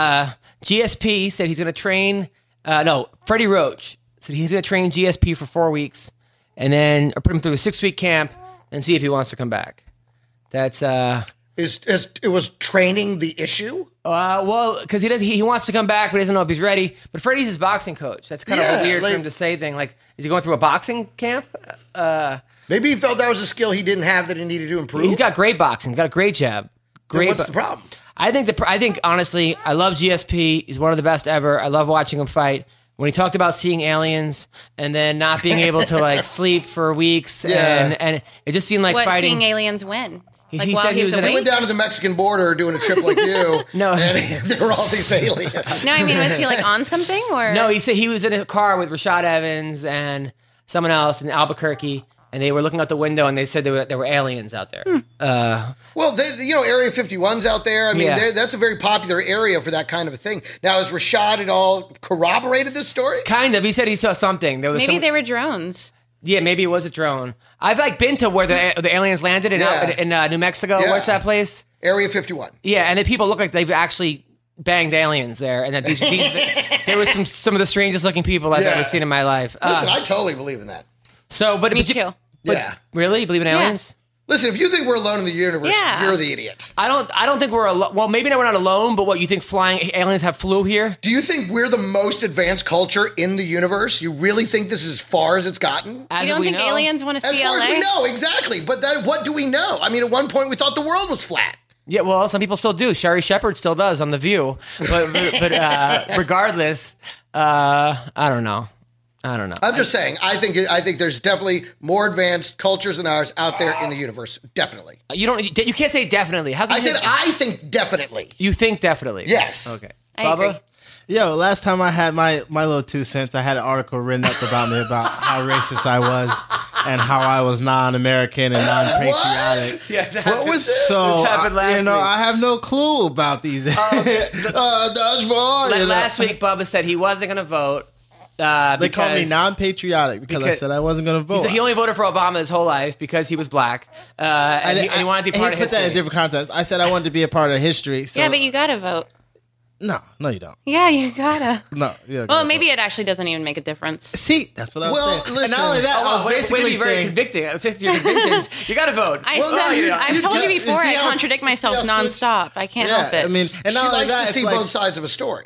GSP said he's going to train. Freddie Roach said he's going to train GSP for 4 weeks. And then put him through a 6-week camp and see if he wants to come back. That's it was training the issue? Well, because he wants to come back, but he doesn't know if he's ready. But Freddie's his boxing coach. That's kind of a weird for him to say thing. Like, is he going through a boxing camp? Maybe he felt that was a skill he didn't have that he needed to improve. He's got great boxing. He's got a great jab. What's the problem? I think honestly, I love GSP. He's one of the best ever. I love watching him fight. When he talked about seeing aliens and then not being able to like sleep for weeks, and it just seemed like fighting. Seeing aliens when? Like He while said he he was was in a- He awake? went down to the Mexican border doing a trip like you. No. And there were all these aliens. No, I mean, was he like on something or? No, he said he was in a car with Rashad Evans and someone else in Albuquerque, and they were looking out the window, and they said there were aliens out there. Well, Area 51's out there. I mean, Yeah. that's a very popular area for that kind of a thing. Now, has Rashad at all corroborated this story? Kind of. He said he saw something. There was Maybe some, they were drones. Yeah, maybe it was a drone. I've been to where the aliens landed in New Mexico. Yeah. What's that place? Area 51. Yeah, and the people look like they've actually banged aliens there, and that there was some of the strangest looking people I've Yeah. ever seen in my life. Listen, I totally believe in that. Me too. Yeah. Really, you believe in aliens? Listen, if you think we're alone in the universe, Yeah. you're the idiot. I don't think we're alone. Well, maybe we're not alone, but what you think flying aliens have flew here? Do you think we're the most advanced culture in the universe? You really think this is as far as it's gotten? As You don't we think know. aliens want to As see far LA? as we know, exactly. But then what do we know? I mean, at one point we thought the world was flat. Yeah, well, some people still do. Sherry Shepard still does on The View, but regardless, I don't know. I'm just saying, I think there's definitely more advanced cultures than ours out there in the universe. Definitely. You can't say definitely. How can I you said say, I think definitely. you think definitely? Yes. Okay. I Bubba? agree. Yo, last time I had my little 2 cents, I had an article written up about me about how racist I was and how I was non-American and non-patriotic. Yeah. That, What was it? So, This happened last week. I have no clue about these. Dodgeball. Last week, Bubba said he wasn't going to vote. They called me non-patriotic because I because- said I wasn't going to vote. He only voted for Obama his whole life because he was black, and he wanted to be part of put that in history. different context. I said I wanted to be a part of history. So, Yeah, but you gotta vote. no, you don't. Yeah, you gotta. No, you don't. Well, maybe it actually doesn't even make a difference. See, that's what I was Well, saying. listen. And not only that, I was Way to basically be very saying. convicting. If your convictions, you got to vote. I've told you before, I contradict myself nonstop. I can't help it. I mean, and She not only likes that, to it's see like, both sides of a story.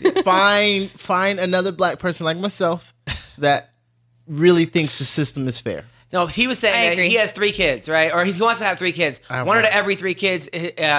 find another black person like myself that really thinks the system is fair. No, he was I saying that agree. he has 3 kids, right? Or he wants to have 3 kids. One out of every 3 kids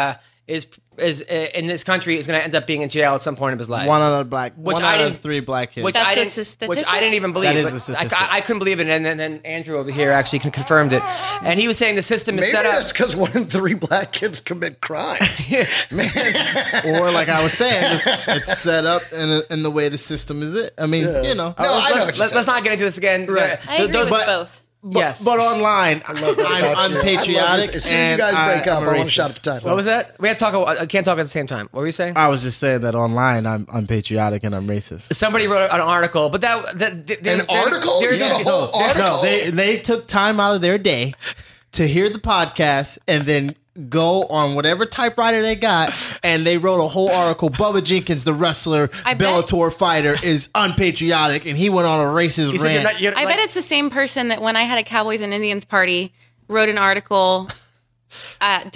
is in this country is going to end up being in jail at some point of his life. One out of 3 black kids. Which That's I the didn't, statistic? which I didn't even believe. That is but the statistic. I couldn't believe it, and then Andrew over here actually confirmed it. And he was saying the system is Maybe set up. that's because 1 in 3 black kids commit crimes. Man. Or like I was saying, it's set up in the way the system is it. I mean, No, I know what you're Let's not get into this again. Right. I agree with but- both. Yes. But online, About you. I'm I love unpatriotic. this. As soon as you guys break up, I want to shout at the time. What was that? We had to talk. I can't talk at the same time. What were you saying? I was just saying that online, I'm unpatriotic and I'm racist. Somebody wrote an article, but An article? You got a whole article? No, they took time out of their day to hear the podcast and then go on whatever typewriter they got and they wrote a whole article. Bubba Jenkins, the wrestler, I bet- Bellator fighter, is unpatriotic and he went on a racist You said you're rant. not, you're I bet it's the same person that when I had a Cowboys and Indians party, wrote an article at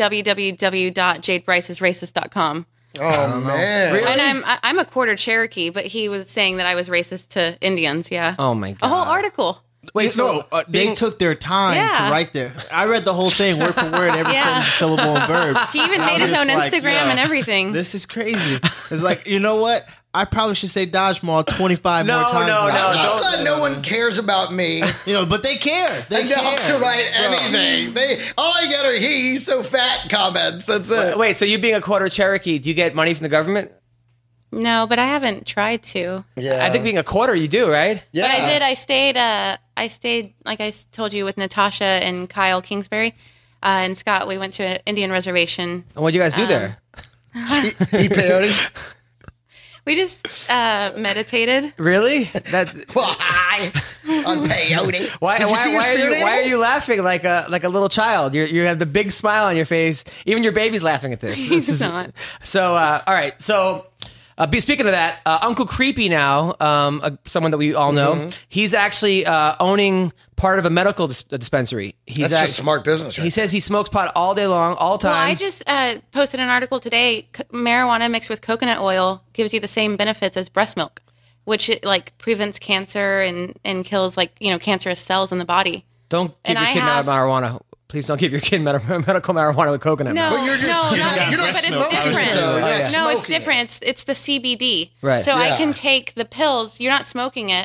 www.jadebricesracist.com. Oh, man. Really? And I'm a quarter Cherokee, but he was saying that I was racist to Indians. Yeah. Oh my god! A whole article. Wait, No, they took their time Yeah. to write there. I read the whole thing word for word, every Yeah. sentence, syllable, and verb. He even I made was his own just like, Instagram yo, and everything. This is crazy. It's like, you know what? I probably should say Dodge Mall 25 No, more times. no, now. no. I'm don't- glad no one cares about me You know, but they care. They enough care. to write Bro. anything. All I get are he's so fat comments. That's it. Wait, so you being a quarter Cherokee, do you get money from the government? No, but I haven't tried to. Yeah. I think being a quarter, you do, right? yeah. But I did. I stayed, like I told you, with Natasha and Kyle Kingsbury and Scott. We went to an Indian reservation. And what do you guys do there? Eat peyote. We just meditated. Really? That Why? On peyote. why? Did you Why, see your why, are spirit you, why are animal? you laughing like a little child? You have the big smile on your face. Even your baby's laughing at this. He's This is- not. So, all right. So, speaking of that, Uncle Creepy now, someone that we all know, he's actually owning part of a medical dispensary. He's That's just smart business, right? He says he smokes pot all day long, all time. Well, I just posted an article today. Marijuana mixed with coconut oil gives you the same benefits as breast milk, which it, like prevents cancer and kills cancerous cells in the body. Don't give And your I kid have- marijuana. Please don't give your kid medical marijuana with coconut. No, milk. But you're just- no, you're not not- you're not but it's smoking it, different. though. You're not No, it's smoking different. It's the CBD. Right. So Yeah. I can take the pills. You're not smoking it.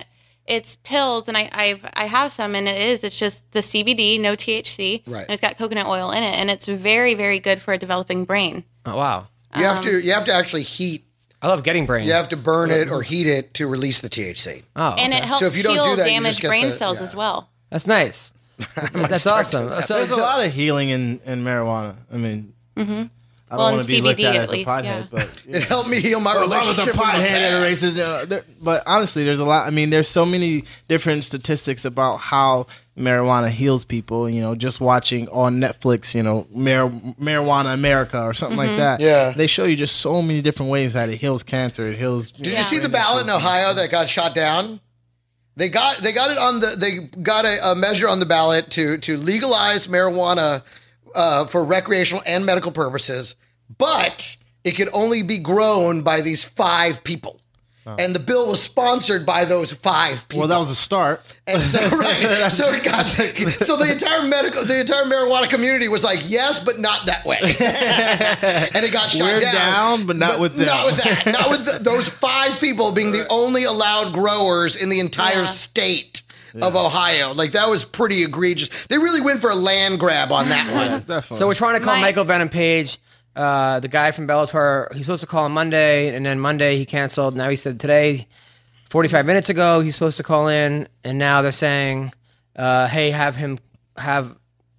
it's pills, and I have some, and it's just the CBD, no THC, Right. and it's got coconut oil in it, and it's very, very good for a developing brain. Oh, wow. You have to actually heat. I love getting brain. You have to burn it or heat it to release the THC. Oh, And it okay. helps So if you don't heal do that, you damaged just get brain the- cells yeah. as well. That's nice. That's awesome. There's a lot of healing in marijuana. I mean, I don't Well, want in to be looked CBD at at as a least, pothead, yeah. but It helped me heal my Well, if I was a relationship with my pothead at a past. racist, but honestly, there's a lot. I mean, there's so many different statistics about how marijuana heals people. You know, just watching on Netflix, you know, Marijuana America or something like that. Yeah. They show you just so many different ways that it heals cancer. It heals. Did you see the ballot in Ohio that got shot down? They got it on the. They got a measure on the ballot to legalize marijuana for recreational and medical purposes, but it could only be grown by these 5 people. And the bill was sponsored by those 5 people. Well, that was a start. And so, right. So it got, so the entire marijuana community was like, yes, but not that way. And it got shut We're down. down, but not with them. Not with that. Not with those 5 people being the only allowed growers in the entire Yeah. state of Ohio. Like, that was pretty egregious. They really went for a land grab on that one. Definitely. So we're trying to call My- Michael Venom Page, the guy from Bellator. He's supposed to call on Monday, and then Monday he canceled. Now he said today, 45 minutes ago, he's supposed to call in, and now they're saying, "Hey, have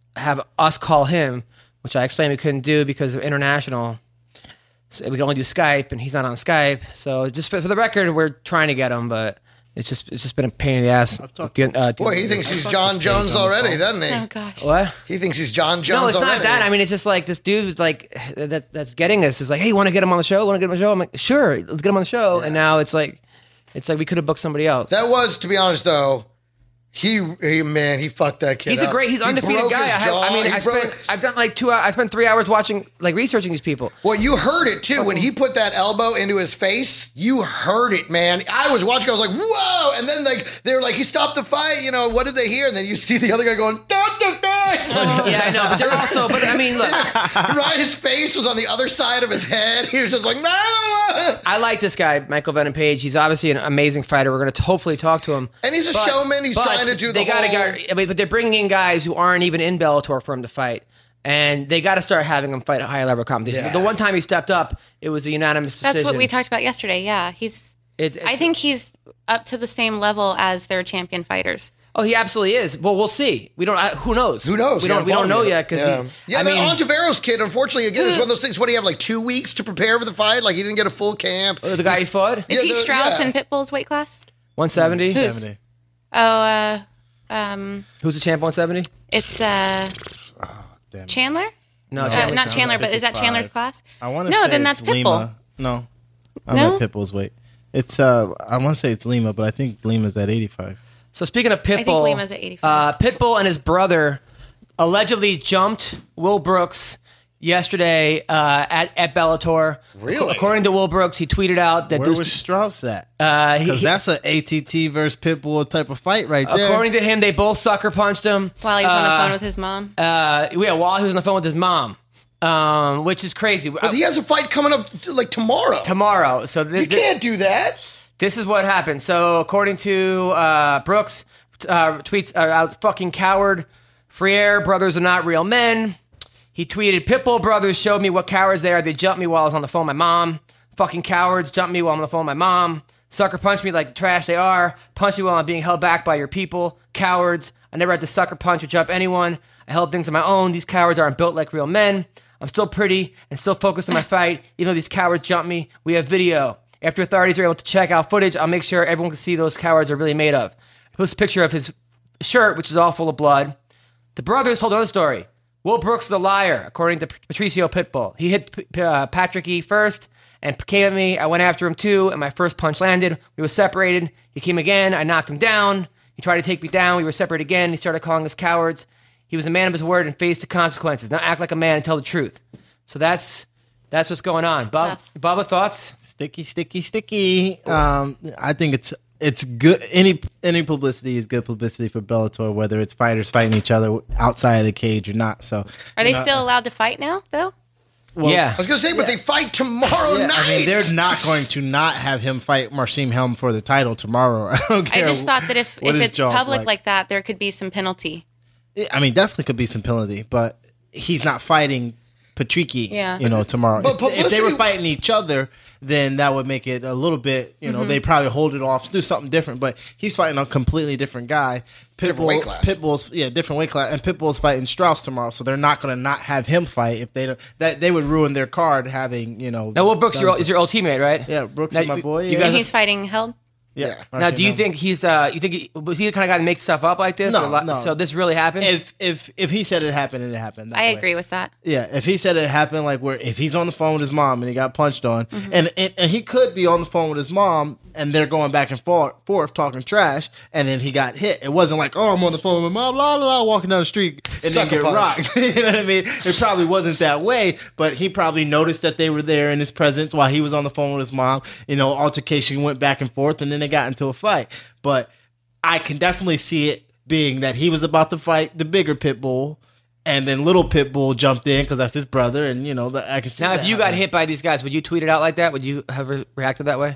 us call him," which I explained we couldn't do because of international. So we can only do Skype, and he's not on Skype. So just for the record, we're trying to get him, but it's just been a pain in the ass. Boy, he thinks he's John Jones already, doesn't he? Oh gosh. What? He thinks he's John Jones No, it's already. not that. I mean, it's just like this dude, like that's getting us. Is like, hey, want to get him on the show? Want to get him on the show? I'm like, sure, let's get him on the show. And now it's like we could have booked somebody else. That was, to be honest, though, he fucked that kid He's up. a great, he's He undefeated broke guy. his jaw. I've done like 2 hours. I spent 3 hours watching, like researching these people. Well, you heard it too when he put that elbow into his face. You heard it, man. I was watching. I was like, "Whoa!" And then they were like, "He stopped the fight." You know, what did they hear? And then you see the other guy going, "Da da da." Yeah, I know, but they're also. But I mean, look, Right, his face was on the other side of his head. He was just like, "No." I like this guy, Michael Venom Page. He's obviously an amazing fighter. We're going to hopefully talk to him. And he's a showman. He's but trying to do the they gotta whole- but they're bringing in guys who aren't even in Bellator for him to fight. And they got to start having him fight a higher level competition. Yeah. The one time he stepped up, it was a unanimous decision. That's what we talked about yesterday. Yeah, I think he's up to the same level as their champion fighters. Oh, he absolutely is. Well, we'll see. We don't. Who knows? Who knows? We don't know yet because yeah, that Ontiveros kid, unfortunately, again, is one of those things. What do you have, like 2 weeks to prepare for the fight? Like, he didn't get a full camp. the guy he fought Is he the- Strauss yeah. in Pitbull's weight class? 170. 70. Oh, Who's the champ? 170. it's Damn. Chandler. No, Not Chandler, but is that 55. Chandler's class? I want to No, say then that's it's Pitbull. Lima. No, I'm No? at Pitbull's weight. It's I want to say it's Lima, but I think Lima's at 85. So speaking of Pitbull, think Lima's at 85. Pitbull and his brother allegedly jumped Will Brooks yesterday at Bellator. Really? According to Will Brooks, he tweeted out that Where was Strauss at? Because that's an ATT versus Pitbull type of fight right there. according to him, they both sucker punched him While he was on the phone with his mom. yeah, while he was on the phone with his mom, which is crazy. But he has a fight coming up, like, tomorrow. Tomorrow, so You can't do that. this is what happened. So according to Brooks, tweets out fucking coward. Freire brothers are not real men. He tweeted, Pitbull brothers showed me what cowards they are. They jumped me while I was on the phone with my mom. Fucking cowards jumped me while I'm on the phone with my mom. Sucker punch me like trash they are. Punch me while I'm being held back by your people. Cowards. I never had to sucker punch or jump anyone. I held things on my own. These cowards aren't built like real men. I'm still pretty and still focused on my fight. Even though these cowards jumped me, we have video. After authorities are able to check out footage, I'll make sure everyone can see those cowards are really made of. He posts a picture of his shirt, which is all full of blood. The brothers told another story. Will Brooks is a liar, according to Patricio Pitbull. He hit Patrick E first and came at me. I went after him too, and my first punch landed. We were separated. He came again. I knocked him down. He tried to take me down. We were separated again. He started calling us cowards. He was a man of his word and faced the consequences. Now act like a man and tell the truth. So that's what's going on. Bubba, thoughts? Sticky. I think it's good. Any publicity is good publicity for Bellator, whether it's fighters fighting each other outside of the cage or not. So Are they still allowed to fight now, though? Well, Yeah. I was going to say, but they fight tomorrow Yeah, night. I mean, they're not going to not have him fight Marcin Helm for the title tomorrow. I don't I care. just thought that if what his it's jaw's public like that, there could be some penalty. I mean, definitely could be some penalty, but he's not fighting Patricky, Yeah. Tomorrow. But If they were publicity- fighting each other, then that would make it a little bit, they'd probably hold it off, do something different. But he's fighting a completely different guy. Different weight class. Pitbull's, different weight class. And Pitbull's fighting Strauss tomorrow, so they're not going to not have him fight if they don't. That they would ruin their card having, Now, Will Brooks is your old teammate, right? Yeah, Brooks Now, is my boy. you yeah. guys And are- he's fighting Held. Yeah. Now, do you think he's? Was he the kind of guy that makes stuff up like this? No, no. So this really happened. if he said it happened, it happened. That I way. agree with that. Yeah, if he said it happened, like where if he's on the phone with his mom and he got punched on, Mm-hmm. and he could be on the phone with his mom and they're going back and forth talking trash, and then he got hit. It wasn't like, oh, I'm on the phone with mom, blah blah blah, walking down the street and Sucker then get punch. rocked. You know what I mean? It probably wasn't that way, but he probably noticed that they were there in his presence while he was on the phone with his mom. Altercation went back and forth, and then they got into a fight. But I can definitely see it being that he was about to fight the bigger pit bull. And then little Pitbull jumped in because that's his brother, and I can see. now, that if you got happening. hit by these guys, would you tweet it out like that? Would you have reacted that way?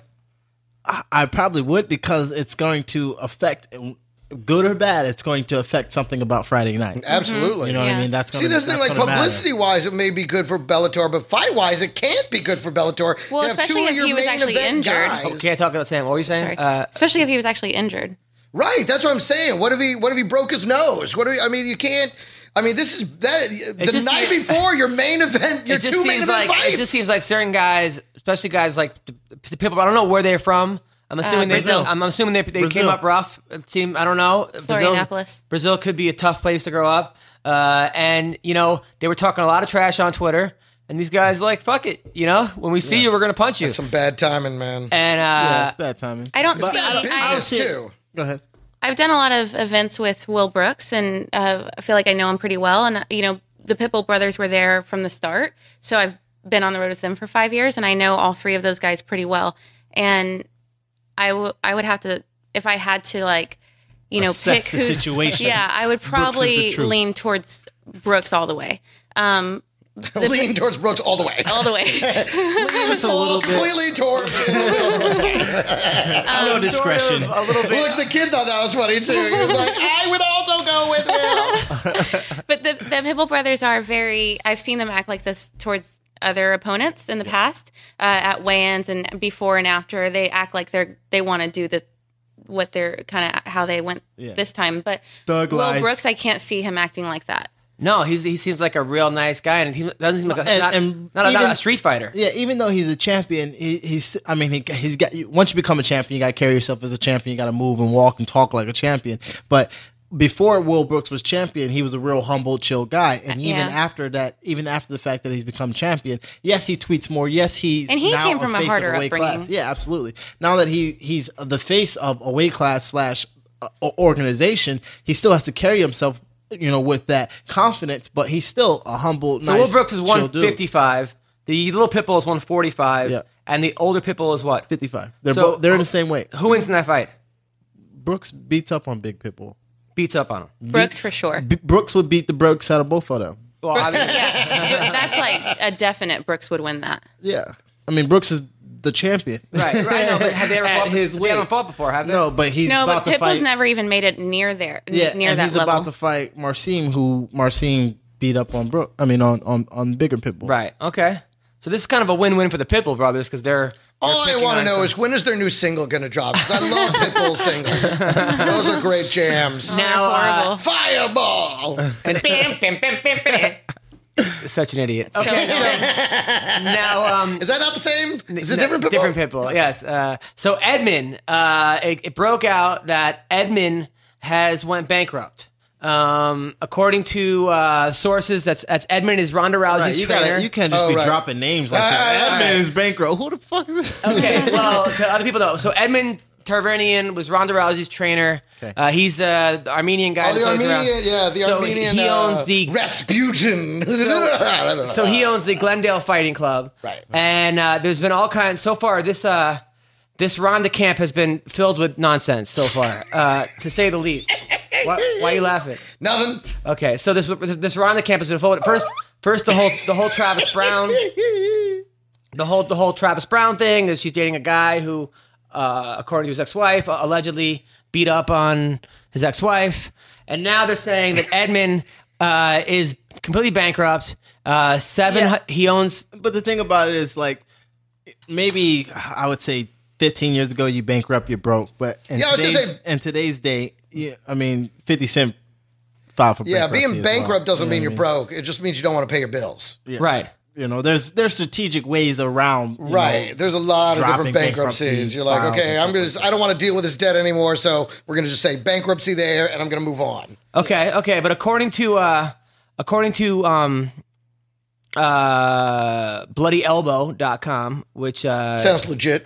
I probably would because it's going to affect, good or bad, it's going to affect something about Friday night. Absolutely. You know what I Yeah. mean? That's going See, there's the thing, like publicity-wise, it may be good for Bellator, but fight-wise, it can't be good for Bellator. Well, You have especially two of if your he was main actually event injured. guys. Oh, can't talk about Sam. What were you saying? Sorry. Especially if he was actually injured. Right, that's what I'm saying. What if he broke his nose? I mean, you can't. I mean, this is that the just night seems- before your main event, your it just two main seems event like fights. it just seems like certain guys, especially guys like the people. I don't know where they're from. I'm assuming Brazil. I'm assuming they came Brazil. up rough. Team, I don't know. Florianopolis. Brazil could be a tough place to grow up. And they were talking a lot of trash on Twitter. And these guys like, fuck it. When we see you, we're gonna punch you. That's some bad timing, man. And Yeah, it's bad timing. I don't see. Business too. Go ahead. I've done a lot of events with Will Brooks, and I feel like I know him pretty well. And the Pitbull brothers were there from the start, so I've been on the road with them for 5 years, and I know all three of those guys pretty well. And I would have to, if I had to, Assess pick the who's situation. Yeah, I would Brooks is probably the truth. lean towards Brooks all all the way. Lean towards Brooks all the way. All the way. Just a little bit. completely towards. No discretion. a little bit. Look, the kid thought that was funny too. He was like, I would also go with Will. But the Pitbull brothers are very. I've seen them act like this towards other opponents in the past at weigh-ins and before and after. They act like they want to do what they're kind of how they went this time. But Thug Will life. Brooks, I can't see him acting like that. No, he seems like a real nice guy, and he doesn't seem like not a street fighter. Yeah, even though he's a champion, he's got. Once you become a champion, you got to carry yourself as a champion. You got to move and walk and talk like a champion. But before Will Brooks was champion, he was a real humble, chill guy. And even after that, even after the fact that he's become champion, yes, he tweets more. Yes, he's And he now came from a face of harder weight upbringing. class. Yeah, absolutely. Now that he's the face of a weight class / organization, he still has to carry himself, with that confidence. But he's still a humble. So nice, Will Brooks is chill dude. 155. The little Pitbull is 145. Yeah. And the older Pitbull is what? 55. They're So- they're in the same weight. Who wins in that fight? Brooks beats up on Big Pitbull. Beats up on him. Brooks for sure. Brooks would beat the Brooks out of both of them. Well, obviously, Yeah, that's like a definite. Brooks would win that. Yeah, I mean Brooks is the champion. right. No, but have they ever At fought? his They weight. haven't fought before, have they? No, but he's No, about but to Pitbull's fight. never even made it near there. Yeah, near and that he's level. about to fight Marcin, who Marcin beat up on Brooks. I mean on bigger Pitbull. Right. Okay. So this is kind of a win-win for the Pitbull brothers because they're. All I picking want to on know some- is when is their new single going to drop? Because I love Pitbull singles. Those are great jams. now. horrible. Fireball. Such an idiot. Okay. So now. Is that not the same? Is it different Pitbull? Different Pitbull, yes. So Edmund, it broke out that Edmund has went bankrupt. According to sources, that's Edmund is Ronda Rousey's Right, trainer. you can't just Oh, be right. dropping names like that. Right, That man right. is bankrupt. Who the fuck is this? Okay, well, to other people know. So Edmund Tarvernian was Ronda Rousey's trainer. Okay. He's the Armenian guy. Oh, the that plays around. Armenian, yeah, the So Armenian. he owns the. Rasputin. So he owns the Glendale Fighting Club. Right. And there's been all kinds. So far, this Ronda camp has been filled with nonsense so far, to say the least. Why are you laughing? Nothing. Okay, so this Ronda camp has been filled with. first the whole Travis Brown, the whole Travis Brown thing that she's dating a guy who, according to his ex-wife, allegedly beat up on his ex-wife, and now they're saying that Edmond is completely bankrupt. He owns. But the thing about it is, like, maybe I would say 15 years ago you bankrupt, you're broke. But in today's day, I mean, 50 Cent filed for bankruptcy. Yeah, being bankrupt doesn't mean you're broke. It just means you don't want to pay your bills. Yes. Right. You know, there's strategic ways around. Right. There's a lot of different bankruptcies. You're like, okay, I don't want to deal with this debt anymore, so we're going to just say bankruptcy there, and I'm going to move on. Okay, but according to bloodyelbow.com, which sounds legit.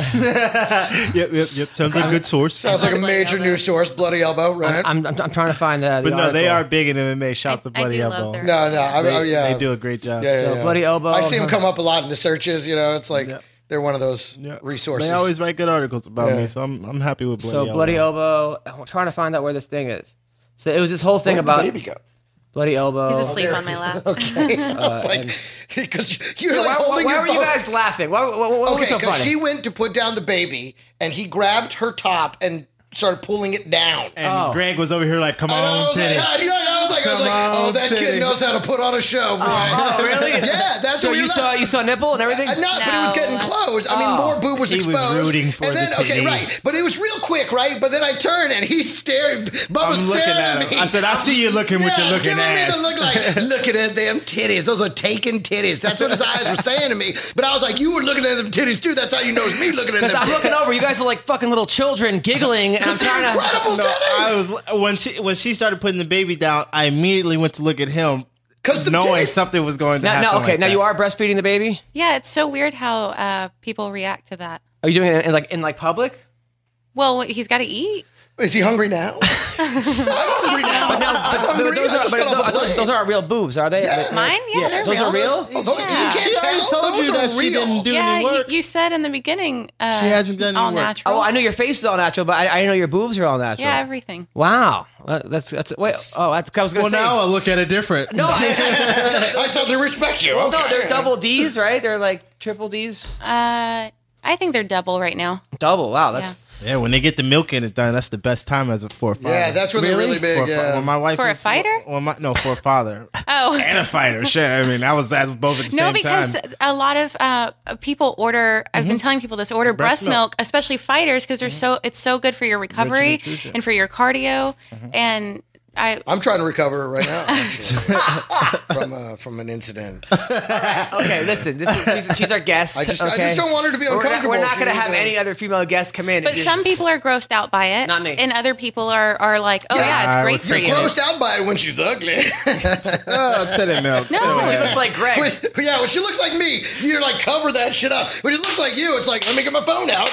Yep. Sounds like a good source. Sounds like a major news source. Bloody Elbow, right? I'm trying to find the But no, article. they are big in MMA. Shouts to Bloody I do love Elbow. their- No, They do a great job. Yeah. Bloody Elbow. I see them come up a lot in the searches. You know, it's like they're one of those resources. They always write good articles about me, so I'm happy with Bloody Elbow. Bloody Elbow. I'm trying to find out where this thing is. So it was this whole thing about the baby go. Bloody Elbow. He's asleep on my lap. Okay, I was like, because you're like holding why your were phone. you guys laughing? What was Okay, so because funny? she went to put down the baby, and he grabbed her top and started pulling it down. And Greg was over here like, come on, titty. I was like, oh, that kid knows how to put on a show, boy. Oh, really? Yeah, that's so what you saw nipple and everything. But it was getting closed. I mean, more boob was He was exposed. rooting for and then, the titty. okay, right. But it was real quick, right? But then I turned and he's staring. Bubba's I'm looking staring at at him. me. I said, I see you looking with your looking giving ass. me the look like, looking at them titties. Those are taken titties. That's what his eyes were saying to me. But I was like, you were looking at them titties too. That's how you know it's me looking at them Because I'm titties. looking over, you guys are like fucking little children giggling, and I'm They're trying to. incredible titties. I was when she started putting the baby down, I immediately went to look at him, 'Cause the knowing titties- something was going to happen. Now, okay, like now that. you are breastfeeding the baby. Yeah, it's so weird how people react to that. Are you doing it in public? Well, he's got to eat. Is he hungry now? I'm hungry now. I'm hungry. I just got off a plane. Those aren't real boobs, are they? Yeah. Mine? Yeah, they're Those real. are real. Oh, those, Yeah. You She can't already tell. told Those you that are she real. didn't do any Yeah, work. you said in the beginning. She hasn't done any all work. natural. Oh, I know your face is all natural, but I didn't know your boobs are all natural. Yeah, everything. Wow. That's wait. Oh, I was gonna Well, say. now I look at it different. No, I suddenly respect you. no, Okay. they're double D's, right? They're like triple D's. I think they're double right now. Double. Wow, that's. Yeah, when they get the milk in it done, that's the best time as a for a father. Yeah, that's when they're really big. For a Yeah. when my wife For a was- fighter? For a father Oh. and a fighter. Shit, I mean, that was both at the No, same because time. a lot of people order. I've been telling people this: order breast milk, especially fighters, because they're it's so good for your recovery nutrition. and for your cardio. And I'm trying to recover right now actually, from an incident. Okay, listen. She's our guest. I just okay? don't want her to be uncomfortable. We're not She going to needs have to- any other female guests come in. but some people are grossed out by it. Not me. And other people are like, oh yeah, it's I great was for You're you. grossed out by it when she's ugly. Oh, titty milk. No. She looks like Greg. When she looks like me, you're like, cover that shit up. When she looks like you, it's like, let me get my phone out.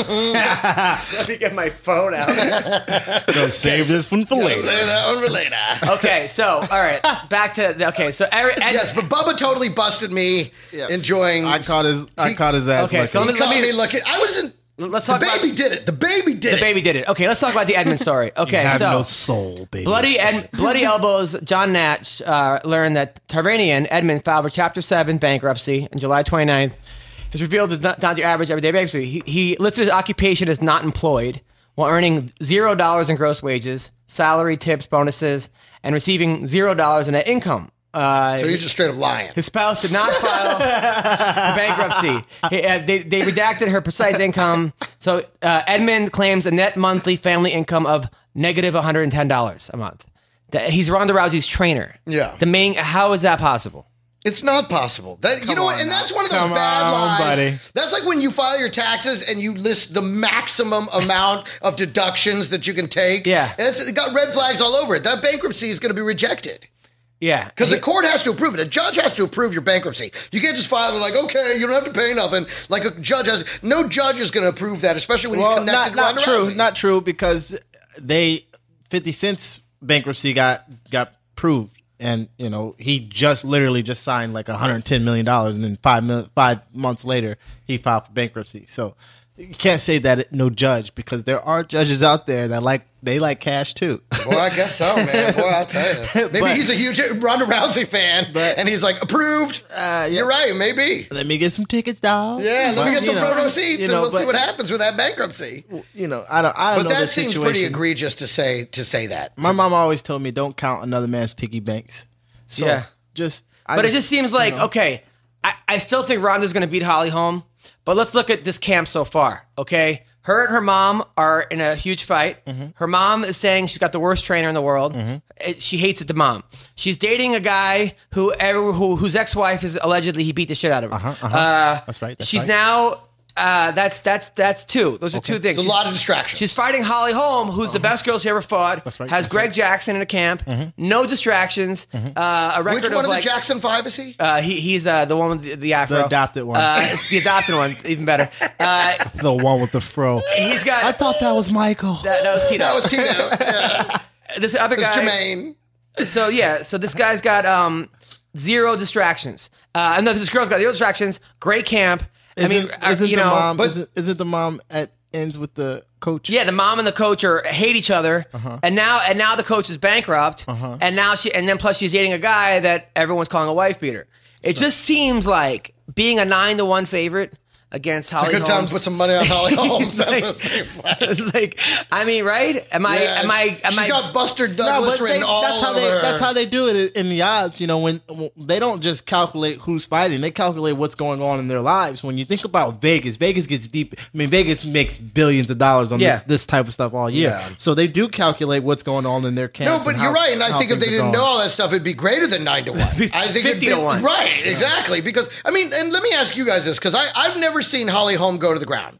Let me get my phone out. Gonna save this one for later. Save that one for later. Okay, so all right, back to Yes, but Bubba totally busted me enjoying. I caught his ass. Okay, like so a- let He caught me- me looking. I wasn't. let's The talk baby about did it. The baby did the it. baby did it. Okay, let's talk about the Edmund story. Okay, You have so no soul, baby. Bloody Elbows. John Natch learned that Tarvanian Edmund filed for Chapter 7 bankruptcy on July 29th. His revealed is not your average everyday bankruptcy. He listed his occupation as not employed while earning $0 in gross wages, salary, tips, bonuses, and receiving $0 in net income. So you're just straight up lying. His spouse did not file for bankruptcy. They redacted her precise income. So Edmund claims a net monthly family income of negative $110 a month. He's Ronda Rousey's trainer. Yeah. How is that possible? It's not possible. You know what? And that's one of those Come bad on, lies. buddy. That's like when you file your taxes and you list the maximum amount of deductions that you can take. Yeah. It got red flags all over it. That bankruptcy is going to be rejected. Yeah. Because the court has to approve it. A judge has to approve your bankruptcy. You can't just file it like, okay, you don't have to pay nothing. Like a judge has. No judge is going to approve that, especially when he's connected to not Ronda true. Rousey. Not true because 50 Cent's bankruptcy got proved. And, you know, he literally just signed like $110 million. And then 5 months later, he filed for bankruptcy. So you can't say that no judge, because there are judges out there that like cash too. Well, I guess so, man. Boy, I'll tell you. Maybe he's a huge Ronda Rousey fan, and he's like, approved. Yeah. You're right, maybe. Let me get some tickets, dog. Yeah, let me get some front row seats, you know, and we'll see what happens with that bankruptcy. You know, I don't But know that the seems situation. pretty egregious to say that. My mom always told me, don't count another man's piggy banks. So Yeah. But it just seems like, okay, I still think Ronda's going to beat Holly Holm, but let's look at this camp so far, okay? Her and her mom are in a huge fight. Her mom is saying she's got the worst trainer in the world. She hates it to mom. She's dating a guy whose ex-wife is allegedly he beat the shit out of her. That's right. She's now... that's two. Those are two things. There's a lot of distractions. She's fighting Holly Holm, who's the best girl she ever fought. That's right, Has that's Greg right. Jackson in a camp. No distractions. A record Which one of like, the Jackson 5 is he? he's the one with the afro. The adopted one. It's the adopted one, even better. The one with the fro. He's got. I thought that was Michael. that was Tito. That was Tito. Yeah. This other It was guy. Jermaine. So this guy's got zero distractions. And this girl's got zero distractions. Great camp. Isn't you the know, mom? but- Isn't the mom ends with the coach? Yeah, the mom and the coach hate each other, and now the coach is bankrupt, and then plus she's dating a guy that everyone's calling a wife beater. It just seems like being a 9-1 favorite against Holly It's a good time Holmes. to put some money on Holly Holmes. That's what it seems like. Like, I mean, right? She's got Buster Douglas written all over her. That's how they do it in the odds. You know, when they don't just calculate who's fighting, they calculate what's going on in their lives. When you think about Vegas gets deep. I mean, Vegas makes billions of dollars on this type of stuff all year. Yeah. So they do calculate what's going on in their No, camps. but and you're how- right, and I how think if they things are didn't going. know all that stuff, it'd be greater than 9-1. I think 50 to 1. Right, exactly. Because I mean, and let me ask you guys this, because I've never seen Holly Holm go to the ground.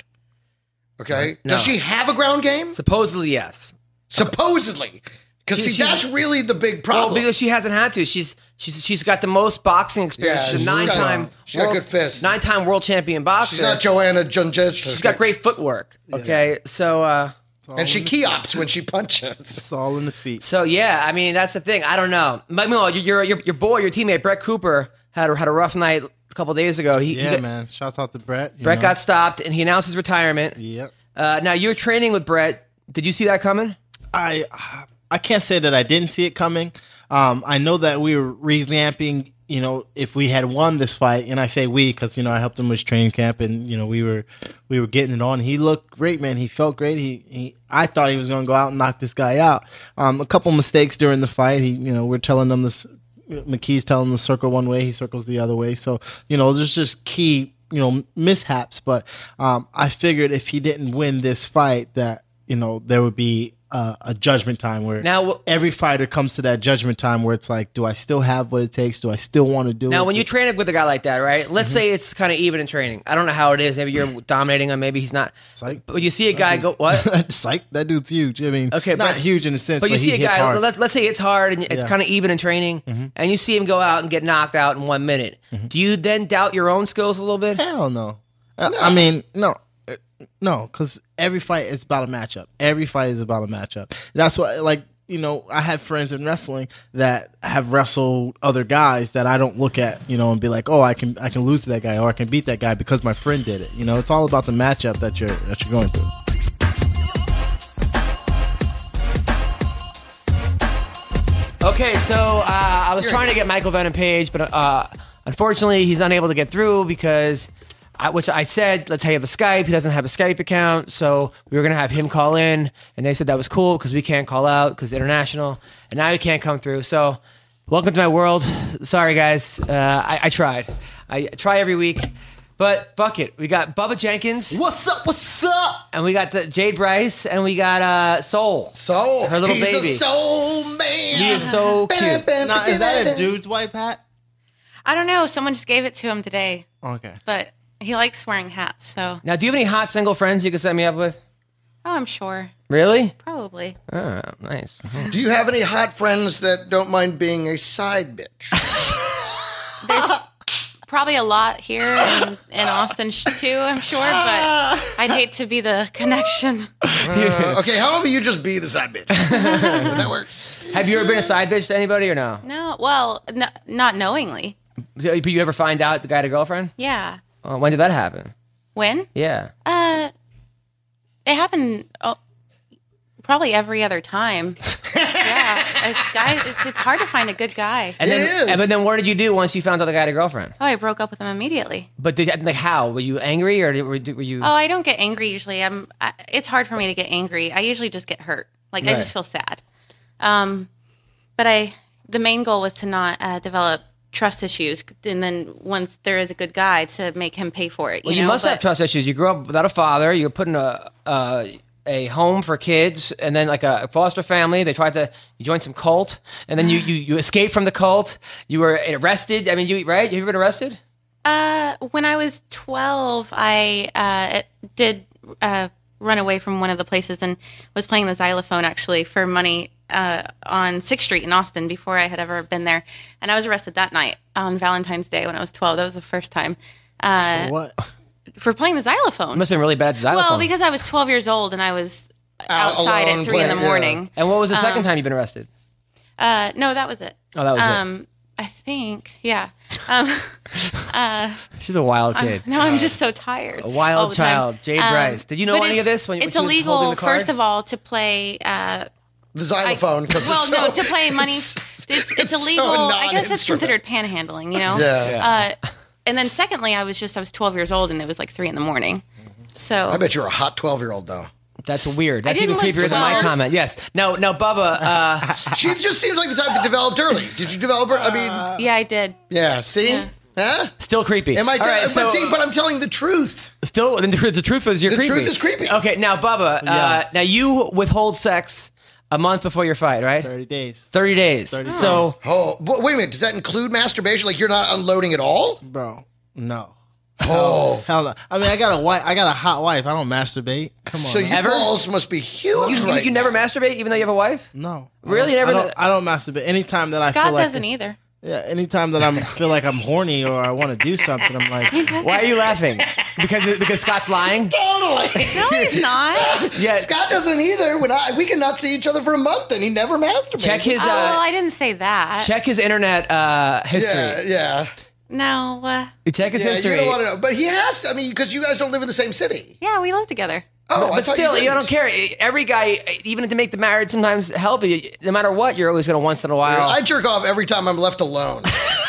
Okay, No. does she have a ground game? Supposedly, yes. Supposedly, because see, She's- that's really the big Well, problem. because she hasn't had to. She's got the most boxing experience. Yeah, she's a she's got- nine-time she's got good fists. 9-time world champion boxer. She's not Joanna Jędrzejczyk. She's got great footwork. Okay, so. and she key-ops when she punches. It's all in the feet. So yeah, I mean that's the thing. I don't know. Meanwhile, your boy, your teammate Brett Cooper had a rough night a couple days ago. Man. Shouts out to Brett. Brett got stopped and he announced his retirement. Yep. Now you're training with Brett. Did you see that coming? I can't say that I didn't see it coming. I know that we were revamping. You know, if we had won this fight, and I say we because I helped him with his training camp, and we were getting it on. He looked great, man. He felt great. I thought he was going to go out and knock this guy out. A couple mistakes during the fight. We're telling them this. McKee's telling him to circle one way, he circles the other way. So there's just key mishaps. But I figured if he didn't win this fight, that there would be a judgment time where Now- every fighter comes to that judgment time where it's like, do I still have what it takes? Do I still want to do it? Now, when you train with a guy like that, right? Let's say it's kind of even in training. I don't know how it is. Maybe you're dominating him. Maybe he's not. Psych. But you see a guy go what? Psych, that dude's huge. I mean, Okay, not but- huge in a sense, But you see he a hits guy. hard. Let's say it's hard and it's Yeah. kind of even in training, and you see him go out and get knocked out in 1 minute. Do you then doubt your own skills a little bit? Hell no. I mean, no. No, because every fight is about a matchup. Every fight is about a matchup. That's why, I have friends in wrestling that have wrestled other guys that I don't look at, and be like, oh, I can lose to that guy or I can beat that guy because my friend did it. It's all about the matchup that you're going through. Okay, so I was trying to get Michael Venom Page, but unfortunately he's unable to get through because, which I said, let's have a Skype. He doesn't have a Skype account, so we were going to have him call in, and they said that was cool because we can't call out because international, and now he can't come through. So welcome to my world. Sorry, guys. I tried. I try every week. But bucket, we got Bubba Jenkins, What's up? What's up? and we got the Jade Bryce, and we got Soul. Soul. Her little He's baby. a soul man. He is so cute. Now, is that a dude's white hat? I don't know. Someone just gave it to him today, Okay. but he likes wearing hats. So, Now, do you have any hot single friends you can set me up with? oh, I'm sure. Really? Probably. Oh, nice. Do you have any hot friends that don't mind being a side bitch? There's probably a lot here in Austin too, I'm sure, but I'd hate to be the connection. Okay, how about you just be the side bitch? Would that work? Have you ever been a side bitch to anybody or no? No, well, not knowingly. But you ever find out the guy had a girlfriend? Yeah. When did that happen? When? Yeah. It happened probably every other time. Yeah, it's hard to find a good guy. And It then, is. But then what did you do once you found out the guy had a girlfriend? Oh, I broke up with him immediately. But how? Were you angry or were you? Oh, I don't get angry usually. It's hard for me to get angry. I usually just get hurt. Like I Right. just feel sad. But the main goal was to not develop trust issues, and then once there is a good guy, to make him pay for it. Well, you know? must have But- trust issues. You grew up without a father. You were put in a home for kids, and then like a foster family. You joined some cult, and then you escaped from the cult. You were arrested. I mean, right? You ever been arrested? When I was 12, I did run away from one of the places and was playing the xylophone actually for money on 6th Street in Austin before I had ever been there. And I was arrested that night on Valentine's Day when I was 12. That was the first time. What? For playing the xylophone. Must have been really bad at the xylophone. Well, because I was 12 years old and I was outside alone at 3 in the playing, yeah. morning. And what was the second time you've been arrested? No, that was it. Oh, that was it. I think, yeah. She's a wild kid. No, I'm just so tired. A wild all the time. child, Jade Bryce. Did you know but any of it's- this when it's she was holding illegal? the card? First of all, to play. The xylophone, because Well, it's no, so, to play money. It's so illegal. I guess it's non-instrument. considered panhandling. You know. Yeah. And then secondly, I was 12 years old and it was like 3 in the morning. So I bet you're a hot 12-year-old, though. That's weird. That's didn't even list creepier than my 12. comment. Yes. No, Bubba. She just seems like the type that developed early. Did you develop her? I mean, yeah, I did. yeah, see? Yeah. Huh? Still creepy. Am I? All right, but I'm telling the truth. still, the truth is you're The creepy. truth is creepy. Okay, now Bubba. Now you withhold sex a month before your fight, right? 30 days. 30 days. 30 So Oh, wait a minute. Does that include masturbation? Like you're not unloading at all? Bro, no. Oh, Hell no. I mean, I got a hot wife. I don't masturbate. Come on. so man. your Ever? balls must be huge, you, right? you never now. masturbate even though you have a wife? No. Really? I Never- don't masturbate. Anytime that I Scott feel like doesn't either. Yeah, anytime that I feel like I'm horny or I want to do something, I'm like, Why are you laughing? Because Scott's lying? Totally. No, he's not. Yeah. Scott doesn't either. We can not see each other for a month, and he never masturbates. Check his Oh, well, I didn't say that. check his internet history. Yeah. No. Check his Yeah, history. you don't want to know. But he has to, I mean, because you guys don't live in the same city. Yeah, we live together. Oh, I But thought still, didn't. I don't care. Every guy, even to make the marriage sometimes help, no matter what, you're always going to once in a while. I jerk off every time I'm left alone.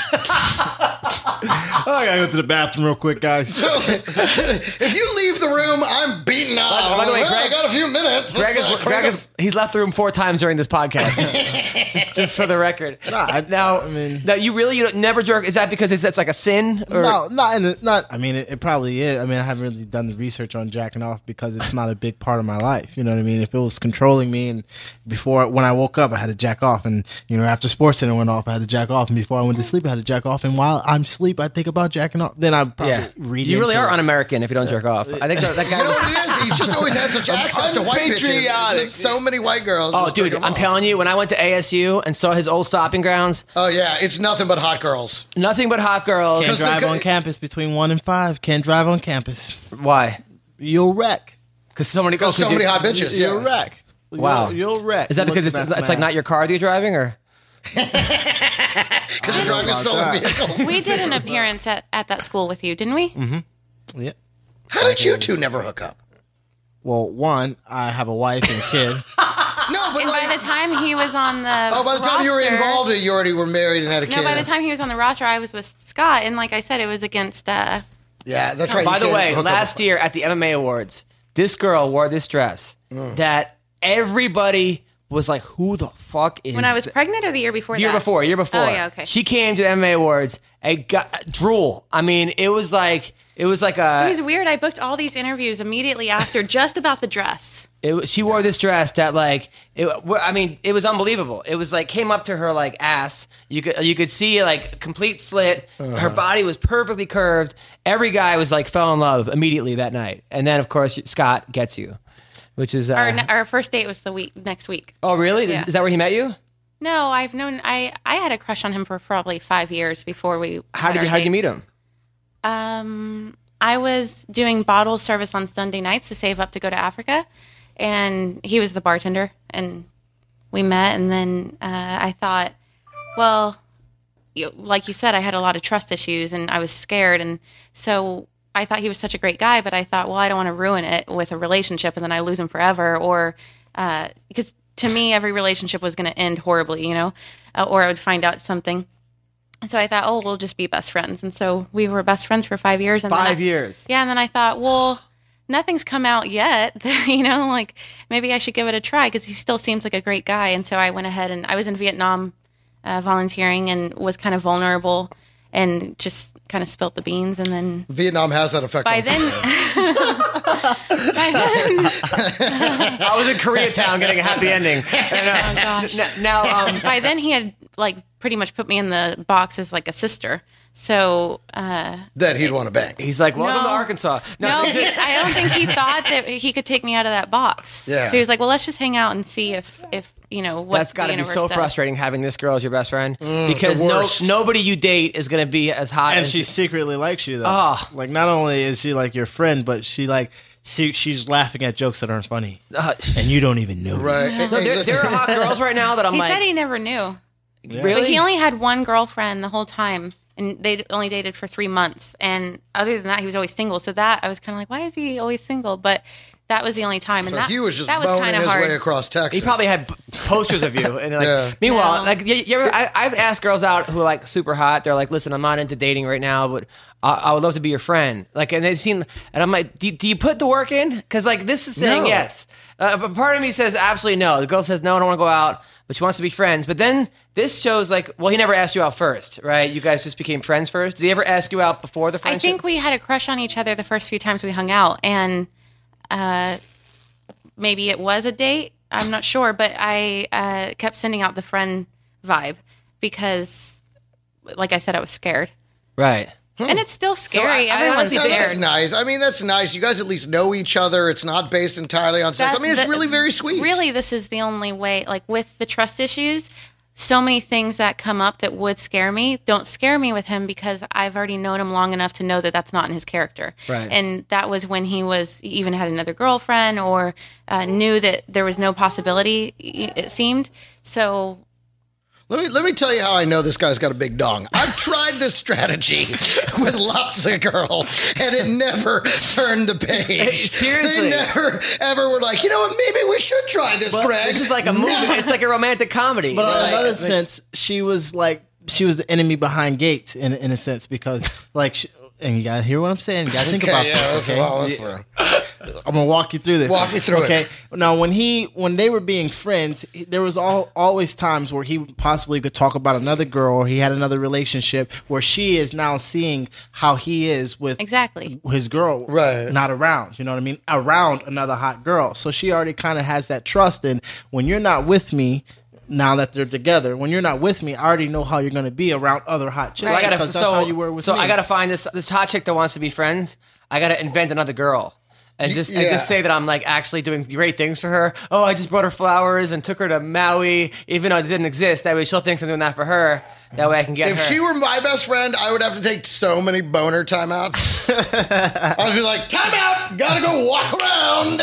oh, I gotta go to the bathroom real quick, guys. If you leave the room, I'm beaten out. By the way, Well, I Greg- got a few minutes. He's left the room 4 times during this podcast, just for the record. Now, you don't, never jerk. Is that because it's like a sin? Or? No, not. I mean, it probably is. I mean, I haven't really done the research on jacking off because it's not a big part of my life. You know what I mean? If it was controlling me, and when I woke up, I had to jack off, and after Sports Center went off, I had to jack off, and before I went to sleep, I had to jack off, and while I'm asleep, I think about jacking off. Then I probably Yeah, read. you really into are it. un-American if you don't jerk off. I think that guy. You know Was, what it is? He's just always had such access to white bitches. unpatriotic. There's so many white girls. oh, just dude, jerk 'em I'm off. telling you, when I went to ASU and saw his old stopping grounds, Oh, yeah. It's nothing but hot girls. nothing but hot girls. Can't drive the- on campus between 1 and 5. Can't drive on campus. Why? You'll wreck. Because so many girls. So many hot bitches. You'll Yeah. wreck. Wow. You'll wreck. Is that because Look at it's that like not smash. your car that you're driving, or? Because you're driving a about stolen that. vehicle. We did an appearance at that school with you, didn't we? Mm-hmm. Yeah. How did you two never hook up? Well, one, I have a wife and a kid. No, but And by the time he was on the oh, by the time you were roster- involved, you already were married and had a kid. No, by the time he was on the roster, I was with Scott, and like I said, it was against. Yeah, that's right. By you the can't way, hook up last with- year at the MMA Awards, this girl wore this dress that everybody was like, "Who the fuck is?" when I was th-" pregnant, or the year before. Year that? before. Oh yeah, okay. She came to the MMA Awards and got drool. I mean, it was like a. It was weird. I booked all these interviews immediately after, just about the dress. She wore this dress that it was unbelievable. It was like came up to her like ass. You could see like complete slit. Her body was perfectly curved. Every guy was like fell in love immediately that night. And then of course Scott gets you, which is Our first date was next week. oh really? Yeah. Is that where he met you? No, I've known. I had a crush on him for probably 5 years before we. How did you meet him? I was doing bottle service on Sunday nights to save up to go to Africa, and he was the bartender, and we met. And then I thought, well, like you said, I had a lot of trust issues, and I was scared, and so I thought he was such a great guy, but I thought, well, I don't want to ruin it with a relationship and then I lose him forever. Or because to me, every relationship was going to end horribly, or I would find out something. So I thought, oh, we'll just be best friends. And so we were best friends for 5 years. And 5 years. Yeah. And then I thought, well, nothing's come out yet. Like maybe I should give it a try because he still seems like a great guy. And so I went ahead and I was in Vietnam volunteering and was kind of vulnerable and just kind of spilt the beans. And then Vietnam has that effect. by then, I was in Koreatown getting a happy ending. oh gosh. Now, By then he had like pretty much put me in the box as like a sister. So that he'd want to bang. he's like, welcome to No. Arkansas. no, this is- I don't think he thought that he could take me out of that box. Yeah. So he was like, well, let's just hang out and see if what that's got the to be universe so does. frustrating having this girl as your best friend because the worst. nobody you date is going to be as hot And as she secretly likes you though. Oh. Like not only is she like your friend, but she's laughing at jokes that aren't funny, and you don't even know. Right. No, Hey, there listen. are hot girls right now that I'm He like, said he never knew. really? But he only had one girlfriend the whole time, and they only dated for 3 months. And other than that, he was always single. So that I was kind of like, why is he always single? But that was the only time. And So that, he was just that was boning kind of his hard. way across Texas. He probably had posters of you, and like, Yeah. meanwhile, No. like, you ever, I've asked girls out who are like super hot. They're like, listen, I'm not into dating right now, but I would love to be your friend. Like, and they seem, and I'm like, do you put the work in? Because like, this is saying No. yes, but part of me says absolutely no. The girl says no, I don't want to go out, but she wants to be friends. But then this shows like, well, he never asked you out first, right? You guys just became friends first. Did he ever ask you out before the I friendship? think we had a crush on each other the first few times we hung out, and maybe it was a date. I'm not sure, but I kept sending out the friend vibe because, like I said, I was scared, right. and it's still scary. I Everyone's honestly No, think- scared. that's nice. I mean, that's nice. You guys at least know each other. It's not based entirely on sex. I mean, it's That- really very sweet. Really, this is the only way. Like with the trust issues, so many things that come up that would scare me don't scare me with him because I've already known him long enough to know that that's not in his character. Right. And that was when he even had another girlfriend or knew that there was no possibility. It seemed so. Let me tell you how I know this guy's got a big dong. I've tried this strategy with lots of girls, and it never turned the page. Seriously. They never, ever were like, you know what, maybe we should try this, Greg. This is like a movie. It's like a romantic comedy. But on Right. another sense, she was the enemy behind Gates in a sense because and you gotta hear what I'm saying. You gotta think about Okay, this. that's Okay? well, that's fair. I'm gonna walk you through this. Walk me through it. Okay. Now, when they were being friends, there was always times where he possibly could talk about another girl, or he had another relationship where she is now seeing how he is with Exactly. his girl, Right. Not around. You know what I mean? Around another hot girl. So she already kind of has that trust. And when you're not with me. Now that they're together, when you're not with me, I already know how you're going to be around other hot chicks. So I gotta, because that's how you were with me. I gotta find this hot chick that wants to be friends. I gotta invent another girl. And just say that I'm like actually doing great things for her. Oh, I just brought her flowers and took her to Maui, even though it didn't exist. That way she'll think I'm doing that for her. That way I can get If her. she were my best friend, I would have to take so many boner timeouts. I would be like, timeout, gotta go walk around.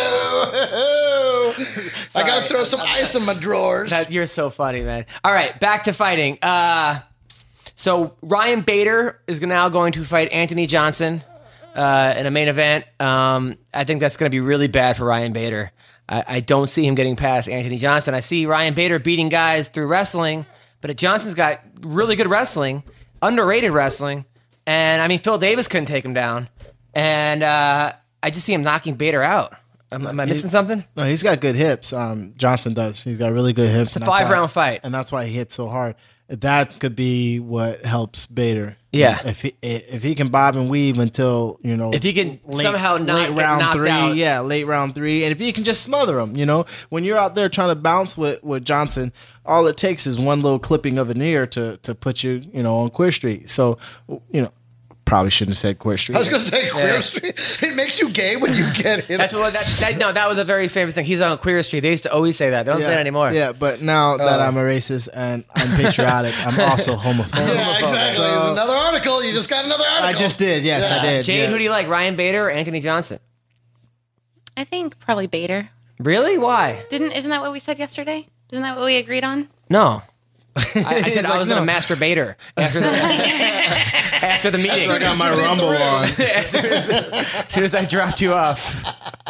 I gotta throw some ice in my drawers. You're so funny, man. All right, back to fighting. So Ryan Bader is now going to fight Anthony Johnson in a main event. I think that's going to be really bad for Ryan Bader. I don't see him getting past Anthony Johnson. I see Ryan Bader beating guys through wrestling, but Johnson's got really good wrestling, underrated wrestling, and I mean Phil Davis couldn't take him down, and I just see him knocking Bader out. Am I missing something? No, he's got good hips. Johnson does. He's got really good hips. It's a 5-round fight. and that's why he hits so hard. That could be what helps Bader. Yeah. If he can bob and weave until If he can somehow not late get round knocked 3, out. yeah, late round 3, and if he can just smother him, when you're out there trying to bounce with Johnson, all it takes is one little clipping of an ear to put you, on Queer Street. So, probably shouldn't have said Queer Street. I was gonna say Queer Street. It makes you gay when you get hit. That's what that was a very famous thing. He's on Queer Street. They used to always say that. They don't say it anymore. Yeah, but now that I'm a racist and I'm patriotic, I'm also homophobic. Yeah, exactly. There's another article. You just got another article. I just did. Yes, I did. Jane, yeah. who do you like, Ryan Bader or Anthony Johnson? I think probably Bader. Really? Why? Isn't that what we said yesterday? Isn't that what we agreed on? No. I said I was going to masturbate her after the meeting. I got my Rumble on. as soon as I dropped you off.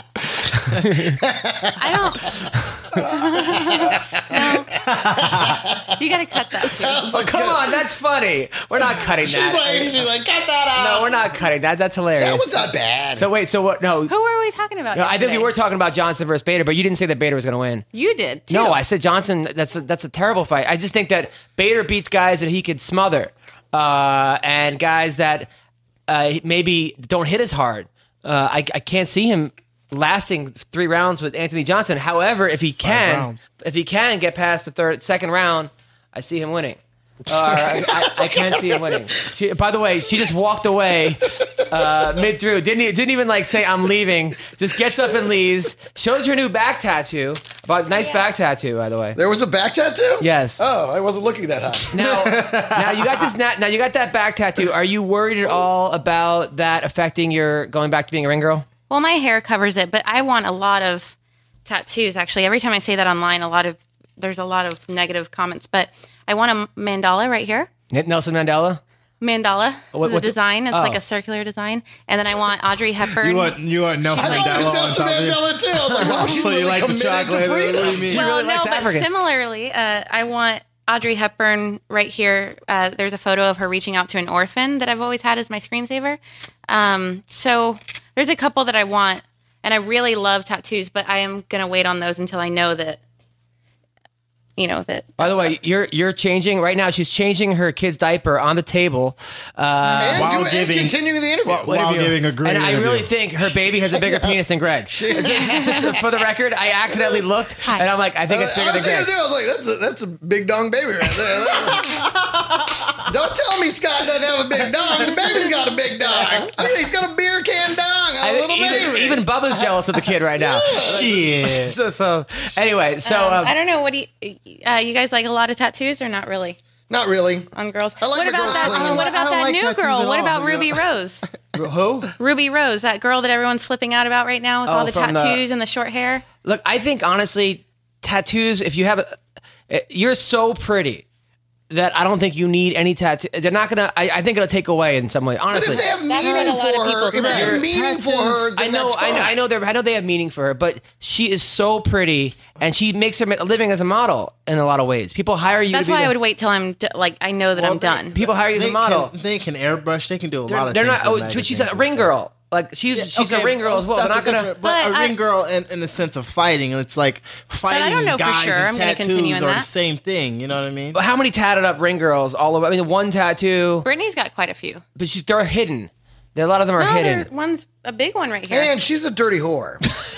I don't. No. You gotta cut that too. Come on, that's funny. We're not cutting that. She's like, cut that out. No, we're not cutting that. That's hilarious. That was not bad. So wait, so what? No, Who were we talking about? no, I think we yesterday? were talking about Johnson versus Bader, but you didn't say that Bader was going to win. You did too. No, I said Johnson. That's a terrible fight. I just think that Bader beats guys that he could smother, and guys that maybe don't hit as hard. I can't see him lasting 3 rounds with Anthony Johnson. However, if he can get past the second round, I see him winning. I can see him winning. By the way, she just walked away mid through. Didn't even like say I'm leaving. Just gets up and leaves. Shows her new back tattoo. Nice back tattoo, by the way. There was a back tattoo? Yes. Oh, I wasn't looking that high. Now you got this. Now you got that back tattoo. Are you worried at all about that affecting your going back to being a ring girl? Well, my hair covers it, but I want a lot of tattoos. Actually, every time I say that online, there's a lot of negative comments. But I want a mandala right here. Nelson Mandela. Mandala, the what's it? design. It's Oh. like a circular design. And then I want Audrey Hepburn. You want Nelson I thought it Mandela on was Nelson top of it? Mandela too. I was like, wow, she's So you really like the committed chocolate? to What do you freedom. mean? She Well, really likes no, but Africans. similarly, I want Audrey Hepburn right here. There's a photo of her reaching out to an orphan that I've always had as my screensaver. So there's a couple that I want, and I really love tattoos, but I am going to wait on those until I know that, that. By the way, you're changing right now. She's changing her kid's diaper on the table. And giving- continuing the interview. While giving a great And I interview. really think her baby has a bigger penis than Greg. Just for the record, I accidentally looked, and I'm like, I think it's bigger I than was thinking Greg. too, I was like, that's a big dong baby right there. Don't tell me Scott doesn't have a big dong. The baby's got a big dong. He's got a beer can dong. I A think little baby. even Bubba's jealous of the kid right now. Shit. So anyway, I don't know. What do you guys like a lot of tattoos or not really Not really. on girls? I like what my about girls that? clean. What I about don't that like new tattoos girl? at What all, about you know. Ruby Rose? who? Ruby Rose, that girl that everyone's flipping out about right now with all the from the- tattoos and the short hair. Look, I think honestly, tattoos. If you have, you're so pretty that I don't think you need any tattoo. They're not gonna. I think it'll take away in some way. But Honestly, if they have That's what meaning a lot of for her, people if they say. have meaning for her, then I know, that's fine. I know they have meaning for her, but she is so pretty, and she makes her a living as a model in a lot of ways. People hire you. That's to be why the- I would wait till I'm I know that I'm done. People hire you as a model. They can airbrush. They can do a lot of They're things. not. with Oh, she's magazines a and ring stuff. girl. Like she's a ring girl as well. They're That's not gonna. different- But a But ring girl in the sense of fighting, it's like fighting I don't know for guys sure. and I'm gonna continue tattoos in are the that. same thing. You know what I mean? How many tatted up ring girls all over? I mean, one tattoo, Brittany's got quite a few. but they're hidden. A lot of them are No, hidden. one's a big one right here. And she's a dirty whore.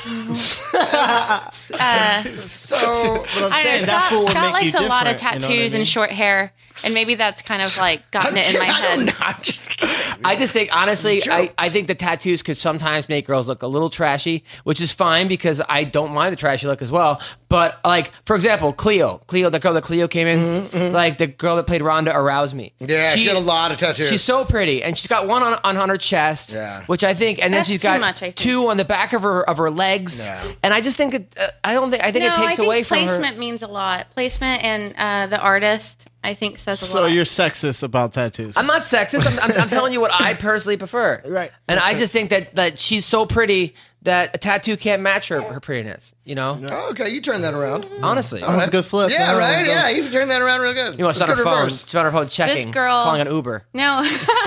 So, But I'm I don't know. saying that's Scott, what would Scott make you likes a lot of different, you know what I tattoos mean? and short hair, and maybe that's kind of like gotten it in my I don't head. know. I'm just kidding. I just think, honestly, Jokes. I think the tattoos could sometimes make girls look a little trashy, which is fine because I don't mind the trashy look as well. But, like, for example, Cleo, the girl that Cleo came in, like the girl that played Rhonda aroused me. Yeah, she had a lot of tattoos. She's so pretty, and she's got one on her chest, Yeah. which I think, and That's then she's too got much, I think. 2 on the back of her legs, Yeah. and I just think it. I think it takes away from her. placement means a lot. Placement and the artist, I think, says a lot. So you're sexist about tattoos. I'm not sexist. I'm telling you what I personally prefer. Right. And I just think that she's so pretty that a tattoo can't match her prettiness. You know, Oh, okay, you turn that around. honestly. That's a good flip. Yeah, huh? right? Yeah, you turn that around real good. You know, it's It's on her good phone. reverse. She's on her phone checking, girl- calling an Uber. No.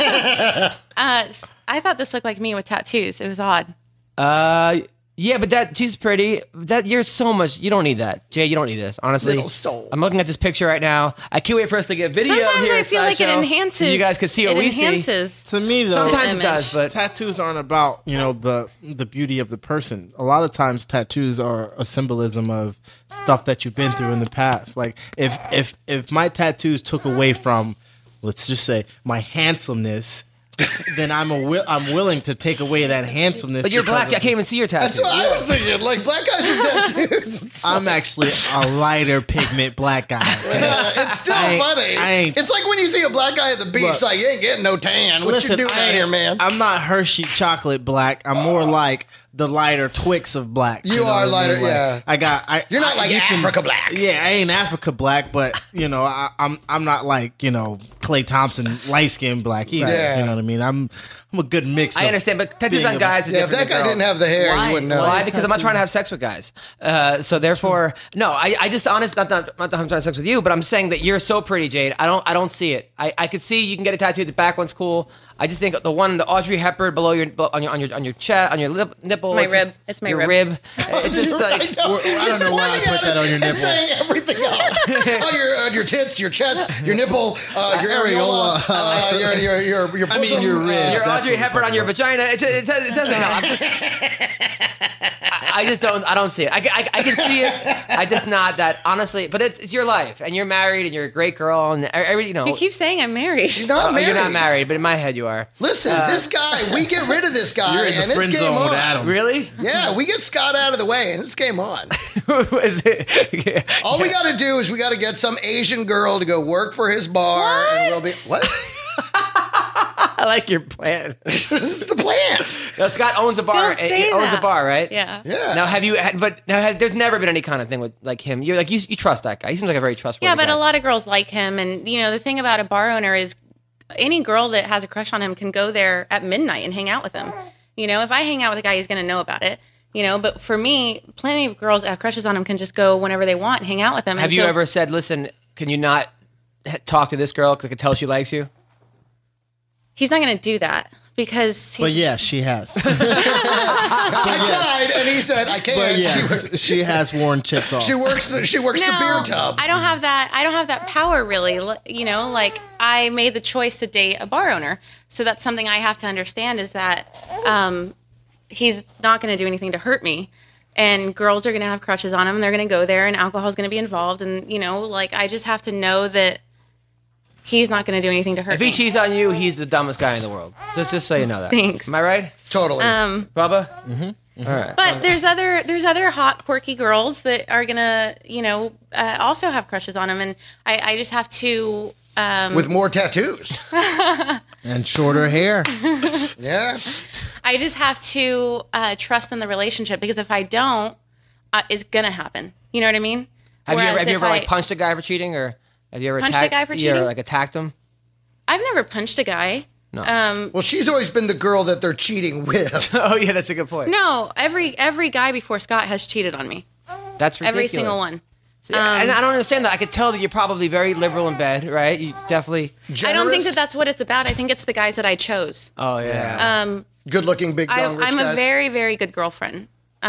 I thought this looked like me with tattoos. It was odd. Yeah, but she's pretty. You're so much. You don't need that, Jay. You don't need this. Honestly, Little soul. I'm looking at this picture right now. I can't wait for us to get video Sometimes here. I at feel like it Sideshow, enhances. so you guys can see what we see. enhances. To me, though, Sometimes it image. does, but tattoos aren't about the beauty of the person. A lot of times tattoos are a symbolism of stuff that you've been through in the past. Like if my tattoos took away from, let's just say, my handsomeness, then I'm willing to take away that handsomeness. but you're because black. of- I can't even see your That's tattoo. what I was thinking. Like, black guys with tattoos. I'm actually a lighter pigment black guy. It's still I ain't- funny. I ain't- It's like when you see a black guy at the beach, Look. like, you ain't getting no tan. What Listen, you doing I out ain't- here, man? I'm not Hershey chocolate black. I'm more like the lighter Twix of black. You know are what I mean? lighter, Like, yeah. You're not like Africa black. Yeah, I ain't Africa black, but I'm not like Klay Thompson light skinned black either. Yeah. You know what I mean? I'm a good mix. I of understand, but tattoos being on a- guys are Yeah, if different that than guy didn't girls. have the hair, Why? you wouldn't know. Why? Because I'm not trying to have sex with guys. So therefore, no. I just honest, not that I'm trying to have sex with you, but I'm saying that you're so pretty, Jade. I don't see it. I could see you can get a tattoo. The back one's cool. I just think the Audrey Hepburn below on your chest, on your nipple. My it's rib. just- It's my your rib. It's just like I don't know why I put that on your nipple. Saying everything else on your tits, your chest, your nipple, your areola, your bosom, I mean, your rib. your That's Audrey what we're Hepburn on talking your about. vagina. It doesn't help. I just don't. I don't see it. I can see it. I just not that honestly. But it's your life, and you're married, and you're a great girl, and You keep saying I'm married. She's not married. You're not married, but in my head you are. Listen, this guy, we get rid of this guy, You're in the and it's friend game zone on. with Adam. Really? Yeah, we get Scott out of the way, and it's game on. Is it? All we got to do is we got to get some Asian girl to go work for his bar, and we'll be what? I like your plan. This is the plan. Now Scott owns a bar. Don't say He owns a that. bar, right? Yeah. Yeah. Now have you? There's never been any kind of thing with like him. You're like you trust that guy. He seems like a very trustworthy. Yeah, but guy. a lot of girls like him. And, the thing about a bar owner is any girl that has a crush on him can go there at midnight and hang out with him. If I hang out with a guy, he's going to know about it. But for me, plenty of girls that have crushes on him can just go whenever they want and hang out with him. Have you ever said, "Listen, can you not talk to this girl because I can tell she likes you"? He's not going to do that because But yeah, she has. I tried, and he said I can't. But yes, she has worn chicks off. She works the beer tub. I don't have that power really. Like I made the choice to date a bar owner. So that's something I have to understand is that he's not going to do anything to hurt me. And girls are going to have crushes on him. And they're going to go there and alcohol is going to be involved. And, I just have to know that he's not going to do anything to hurt If me. he cheats on you, he's the dumbest guy in the world. Just so you know that. Thanks. Am I right, Totally. Bubba? Mm-hmm. All right. But there's other hot, quirky girls that are going to, also have crushes on him. And I just have to... With more tattoos. and shorter hair. Yeah. I just have to trust in the relationship because if I don't, it's gonna happen. You know what I mean? Have you Whereas ever if like punched a guy for cheating, or have you ever Punched a guy for Yeah, cheating? like attacked him? I've never punched a guy. No. Well, she's always been the girl that they're cheating with. Oh yeah, that's a good point. No, every guy before Scott has cheated on me. That's ridiculous. Every single one. See, and I don't understand that. I could tell that you're probably very liberal in bed, right? You definitely. Generous, I don't think that that's what it's about. I think it's the guys that I chose. Oh yeah. good-looking, big, young, rich I'm guys. a very, very good girlfriend.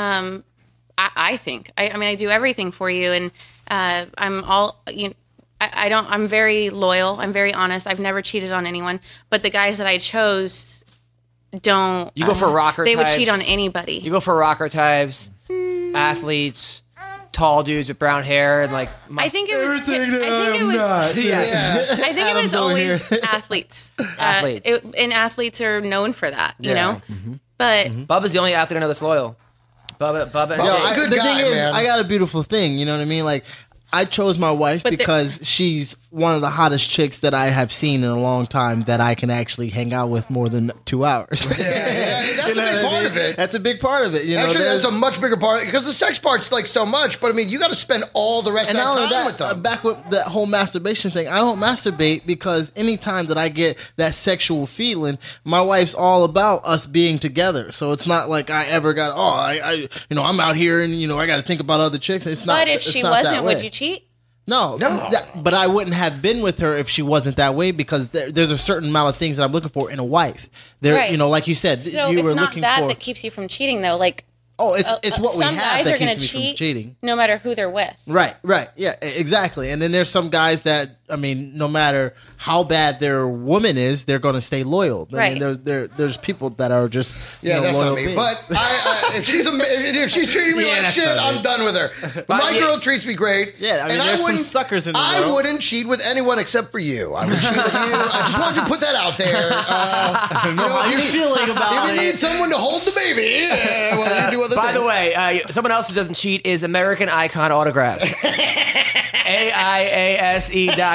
I think. I mean, I do everything for you, and I'm all. I'm very loyal. I'm very honest. I've never cheated on anyone. But the guys that I chose don't. You go for rocker They would types. cheat on anybody. You go for rocker types, athletes, tall dudes with brown hair, and like. I think it was. Everything that I'm not. Yes. I think Adam's it was over always here. athletes. Athletes. And athletes are known for that, you Yeah. know? But Bubba's the only athlete I know that's loyal. Bubba. Yo, Yeah. a good the guy, thing is, man. I got a beautiful thing. You know what I mean? Like, I chose my wife But the- because she's one of the hottest chicks that I have seen in a long time that I can actually hang out with more than 2 hours. Yeah, that's You know a big what I part mean? of it. That's a big part of it. You know, Actually, that's there's- a much bigger part because the sex part's like so much. But I mean, you got to spend all the rest And of not that only time with that, them. back with that whole masturbation thing, I don't masturbate because anytime that I get that sexual feeling, my wife's all about us being together. So it's not like I ever got, I'm out here and, I got to think about other chicks. It's not. but if it's she not that wasn't, would way. you cheat? No, No. but I wouldn't have been with her if she wasn't that way because there's a certain amount of things that I'm looking for in a wife. There, Right. like you said, So you it's were not looking that for. that keeps you from cheating, though. Like, it's what we some have guys that are going keeps to me from cheating. no matter who they're with. Right, yeah, exactly. And then there's some guys that, I mean, no matter how bad their woman is, they're going to stay loyal. I Right. mean, there's people that are just That's loyal not me. beings. But if she's treating me Yeah, like that's shit, not I'm me. done with her. But my yeah. girl treats me great. Yeah, I mean, and there's some wouldn't- suckers in the I world. wouldn't cheat with anyone except for you. I would cheat with you. I just wanted to put that out there. how you're feeling about if you it. need someone to hold the baby, well, you do other By things. the way, someone else who doesn't cheat is American Icon Autographs. AIASE.com.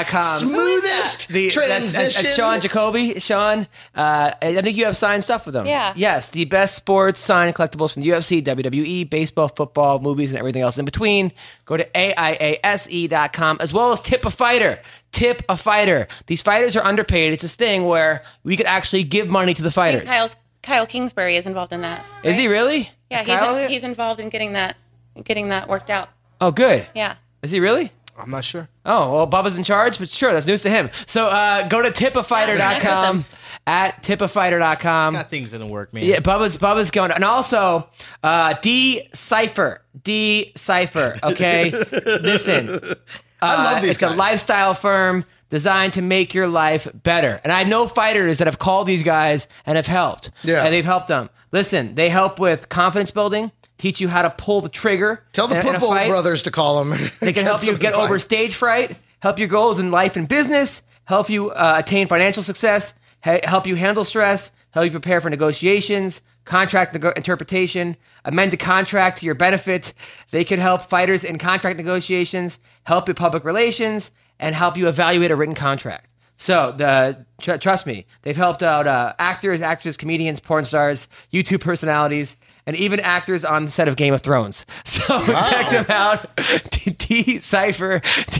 TipAFighter.com. Smoothest transition. That's Sean Jacoby. Sean, I think you have signed stuff with them. Yeah. Yes, the best sports signed collectibles from the UFC, WWE, baseball, football, movies, and everything else in between. Go to AIASE.com, as well as Tip a Fighter. Tip a Fighter. These fighters are underpaid. It's this thing where we could actually give money to the fighters. Kyle Kingsbury is involved in that. Is he really? Yeah, Is Kyle here? he's involved in getting that worked out. Oh, good. Yeah. Is he really? I'm not sure. Oh, well, Bubba's in charge, but sure, that's news to him. So go to tipafighter.com, at tipafighter.com. Got things in the work, man. Yeah, Bubba's going. And also, Decipher, okay? Listen. I love these It's guys. a lifestyle firm designed to make your life better. And I know fighters that have called these guys and have helped. Yeah. And they've helped them. Listen, they help with confidence building, teach you how to pull the trigger. Tell the in a Pitbull fight. brothers to call them. They can help you get over stage fright, help your goals in life and business, help you attain financial success, help you handle stress, help you prepare for negotiations, contract interpretation, amend a contract to your benefit. They can help fighters in contract negotiations, help with public relations, and help you evaluate a written contract. So, trust me, they've helped out actors, actresses, comedians, porn stars, YouTube personalities, and even actors on the set of Game of Thrones. So check them out. Decipher,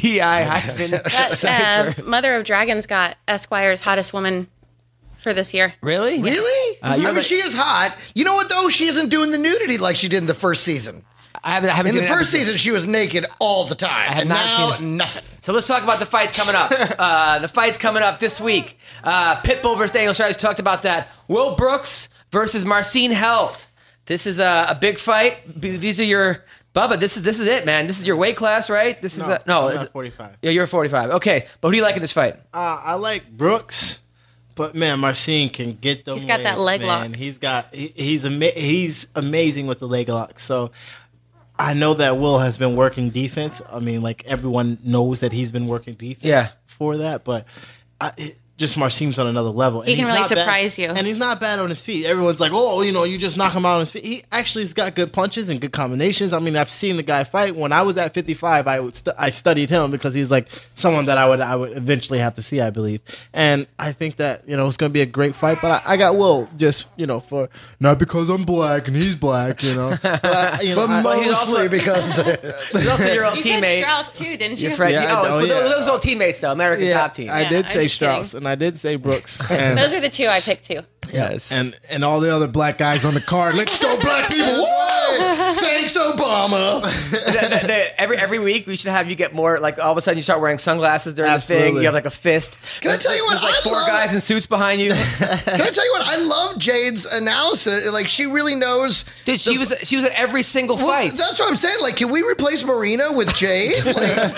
T-I-Cipher. Mother of Dragons got Esquire's hottest woman for this year. Really? Really? I mean, she is hot. You know what, though? She isn't doing the nudity like she did in the first season. I haven't In seen the an first episode. season, she was naked all the time. have And not now, seen it. nothing. So let's talk about the fights coming up. The fights coming up this week. Pitbull versus Daniel Strikes. Talked about that. Will Brooks versus Marcin Held. This is a big fight. These are your Bubba. This is it, man. This is your weight class, right? This is I'm is at it- 45. Yeah, you're 45. Okay, but who do you like in this fight? I like Brooks, but man, Marcin can get them. He's got that leg man. lock. He's amazing with the leg lock. So I know that Will has been working defense. I mean, like everyone knows that he's been working defense for that, but just Marcin's on another level. He can he's really not bad- surprise you. and he's not bad on his feet. Everyone's like, oh, you just knock him out on his feet. He actually has got good punches and good combinations. I mean, I've seen the guy fight. When I was at 55, I studied him because he's like someone that I would eventually have to see, I believe. And I think that it's going to be a great fight. But I got Will just for not because I'm black and he's black, But, But he's mostly also- because He's also your old You said teammate. Strauss too, didn't you? Your friend. Yeah, Those old teammates, though. American top team. I did I'm say just Strauss kidding. and I did say Brooks. And, Those are the two I picked too. Yes. and all the other black guys on the card. Let's go, black people! Right. Thanks, Obama. Every week we should have you get more. Like all of a sudden you start wearing sunglasses during the thing. Absolutely. You have like a fist. Can I tell you what? There's like I four love- guys in suits behind you. Can I tell you what? I love Jade's analysis. Like, she really knows. Dude, she was at every single Well, fight. that's what I'm saying. Like, can we replace Marina with Jade? Like, is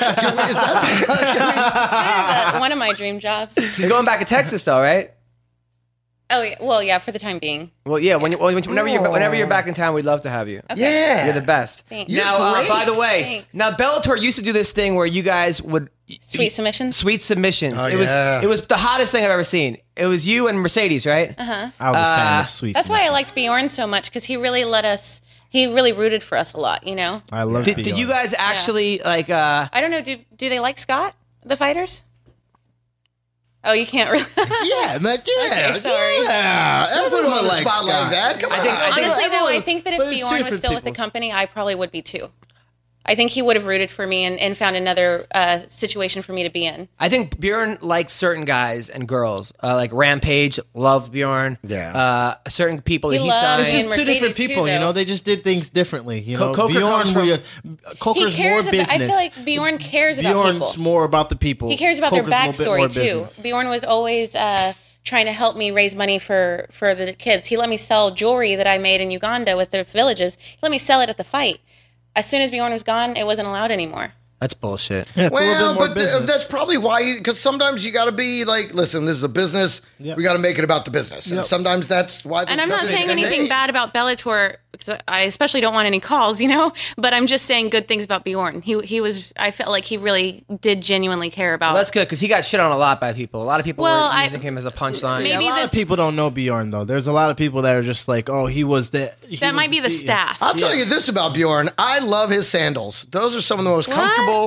that? One of my dream jobs. She's going back to Texas though, right? Oh, yeah. Well, yeah, for the time being. Well, yeah. Whenever you're back in town, we'd love to have you. Yeah. You're the best. Thanks. Now, You're by the great. way, Thanks. now Bellator used to do this thing where you guys would Sweet submissions. Sweet submissions. Oh, it was yeah. it was the hottest thing I've ever seen. It was you and Mercedes, right? I was a fan of sweet. That's why I submissions. liked Bjorn so much because he really he really rooted for us a lot, I love. Did you guys actually like? I don't know. Do they like Scott, the fighters? Oh, you can't really. Yeah, man. Yeah, Okay, sorry. Yeah. Don't put him on the Everyone spot likes like Scott. that. Come on. Honestly, though, I think that but if it's Bjorn was different still with the people's- company, I probably would be too. I think he would have rooted for me and found another situation for me to be in. I think Bjorn likes certain guys and girls. Like Rampage loved Bjorn. Yeah. Certain people that He he loves signed. It's just two Mercedes different too, people, though. They just did things differently. Coker comes from- He Coker's more cares about. business. I feel like Bjorn cares about Bjorn's people. more about the people. He cares about Coker's their a little bit more backstory too. business. Bjorn was always trying to help me raise money for the kids. He let me sell jewelry that I made in Uganda with the villages. He let me sell it at the fight. As soon as Bjorn was gone, it wasn't allowed anymore. That's bullshit. Yeah, it's a little Well, bit more but business. that's probably why, because sometimes you got to be like, listen, this is a business. Yep. We got to make it about the business. And Yep. sometimes that's why. And I'm not saying they anything made. bad about Bellator because I especially don't want any calls, But I'm just saying good things about Bjorn. He was. I felt like he really did genuinely care about. Well, that's good because he got shit on a lot by people. A lot of people Well, were using him as a punchline. Maybe a lot the- of people don't know Bjorn though. There's a lot of people that are just like, oh, he was the. that might be the staff. I'll tell you this about Bjorn. I love his sandals. Those are some of the most comfortable,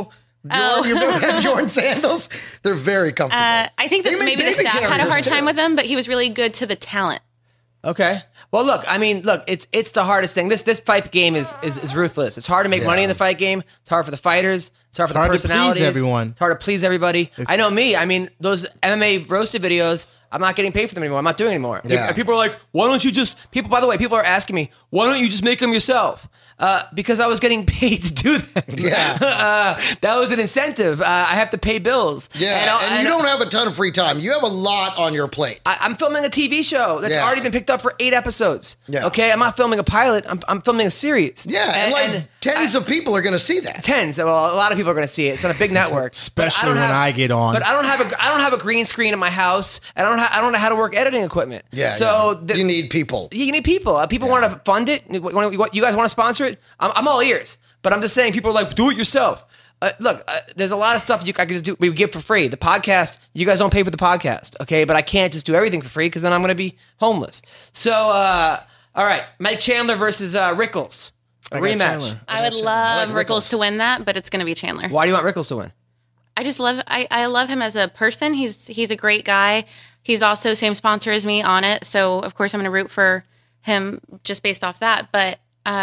You've never had Jordan sandals? They're very comfortable. I think that They make maybe the David staff had a carriers, hard time too. with him, but he was really good to the talent. Okay. Well, look. I mean, look. It's the hardest thing. This fight game is ruthless. It's hard to make money in the fight game. It's hard for the fighters. It's hard for the hard to please personalities. everyone. It's hard to please everybody. I know me. I mean, those MMA roasted videos. I'm not getting paid for them anymore. I'm not doing it anymore. Yeah. People are like, why don't you just? People. By the way, people are asking me, why don't you just make them yourself? Because I was getting paid to do that. Yeah. That was an incentive. I have to pay bills. Yeah, and you don't have a ton of free time. You have a lot on your plate. I'm filming a TV show that's Yeah. already been picked up for 8 episodes. Yeah. Okay, I'm not filming a pilot. I'm filming a series. Yeah, and tens of people are going to see that. Tens. Well, a lot of people are going to see it. It's on a big network. Especially But when I get on. But I don't have a green screen in my house. And I don't know how to work editing equipment. Yeah, So you need people. you need people. People want to fund it. You guys want to sponsor it? I'm all ears. But I'm just saying, people are like, do it yourself. Look, there's a lot of stuff I can just do. We give for free. The podcast, you guys don't pay for the podcast, okay? But I can't just do everything for free because then I'm going to be homeless. So, all right, Mike Chandler versus Rickles, a I got rematch. Chandler. I would love like Rickles Rickles. to win that, but it's going to be Chandler. Why do you want Rickles to win? I just love I love him as a person. He's a great guy. He's also same sponsor as me on it, so of course I'm going to root for him just based off that. But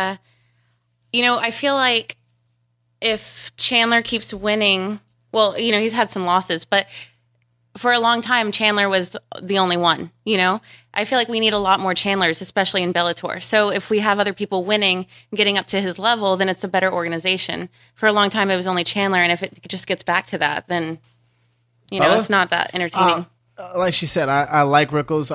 I feel like if Chandler keeps winning, well, he's had some losses, but for a long time Chandler was the only one. I feel like we need a lot more Chandlers, especially in Bellator. So if we have other people winning and getting up to his level, then it's a better organization. For a long time it was only Chandler, and if it just gets back to that, then it's not that entertaining. Like she said, I like Rickles.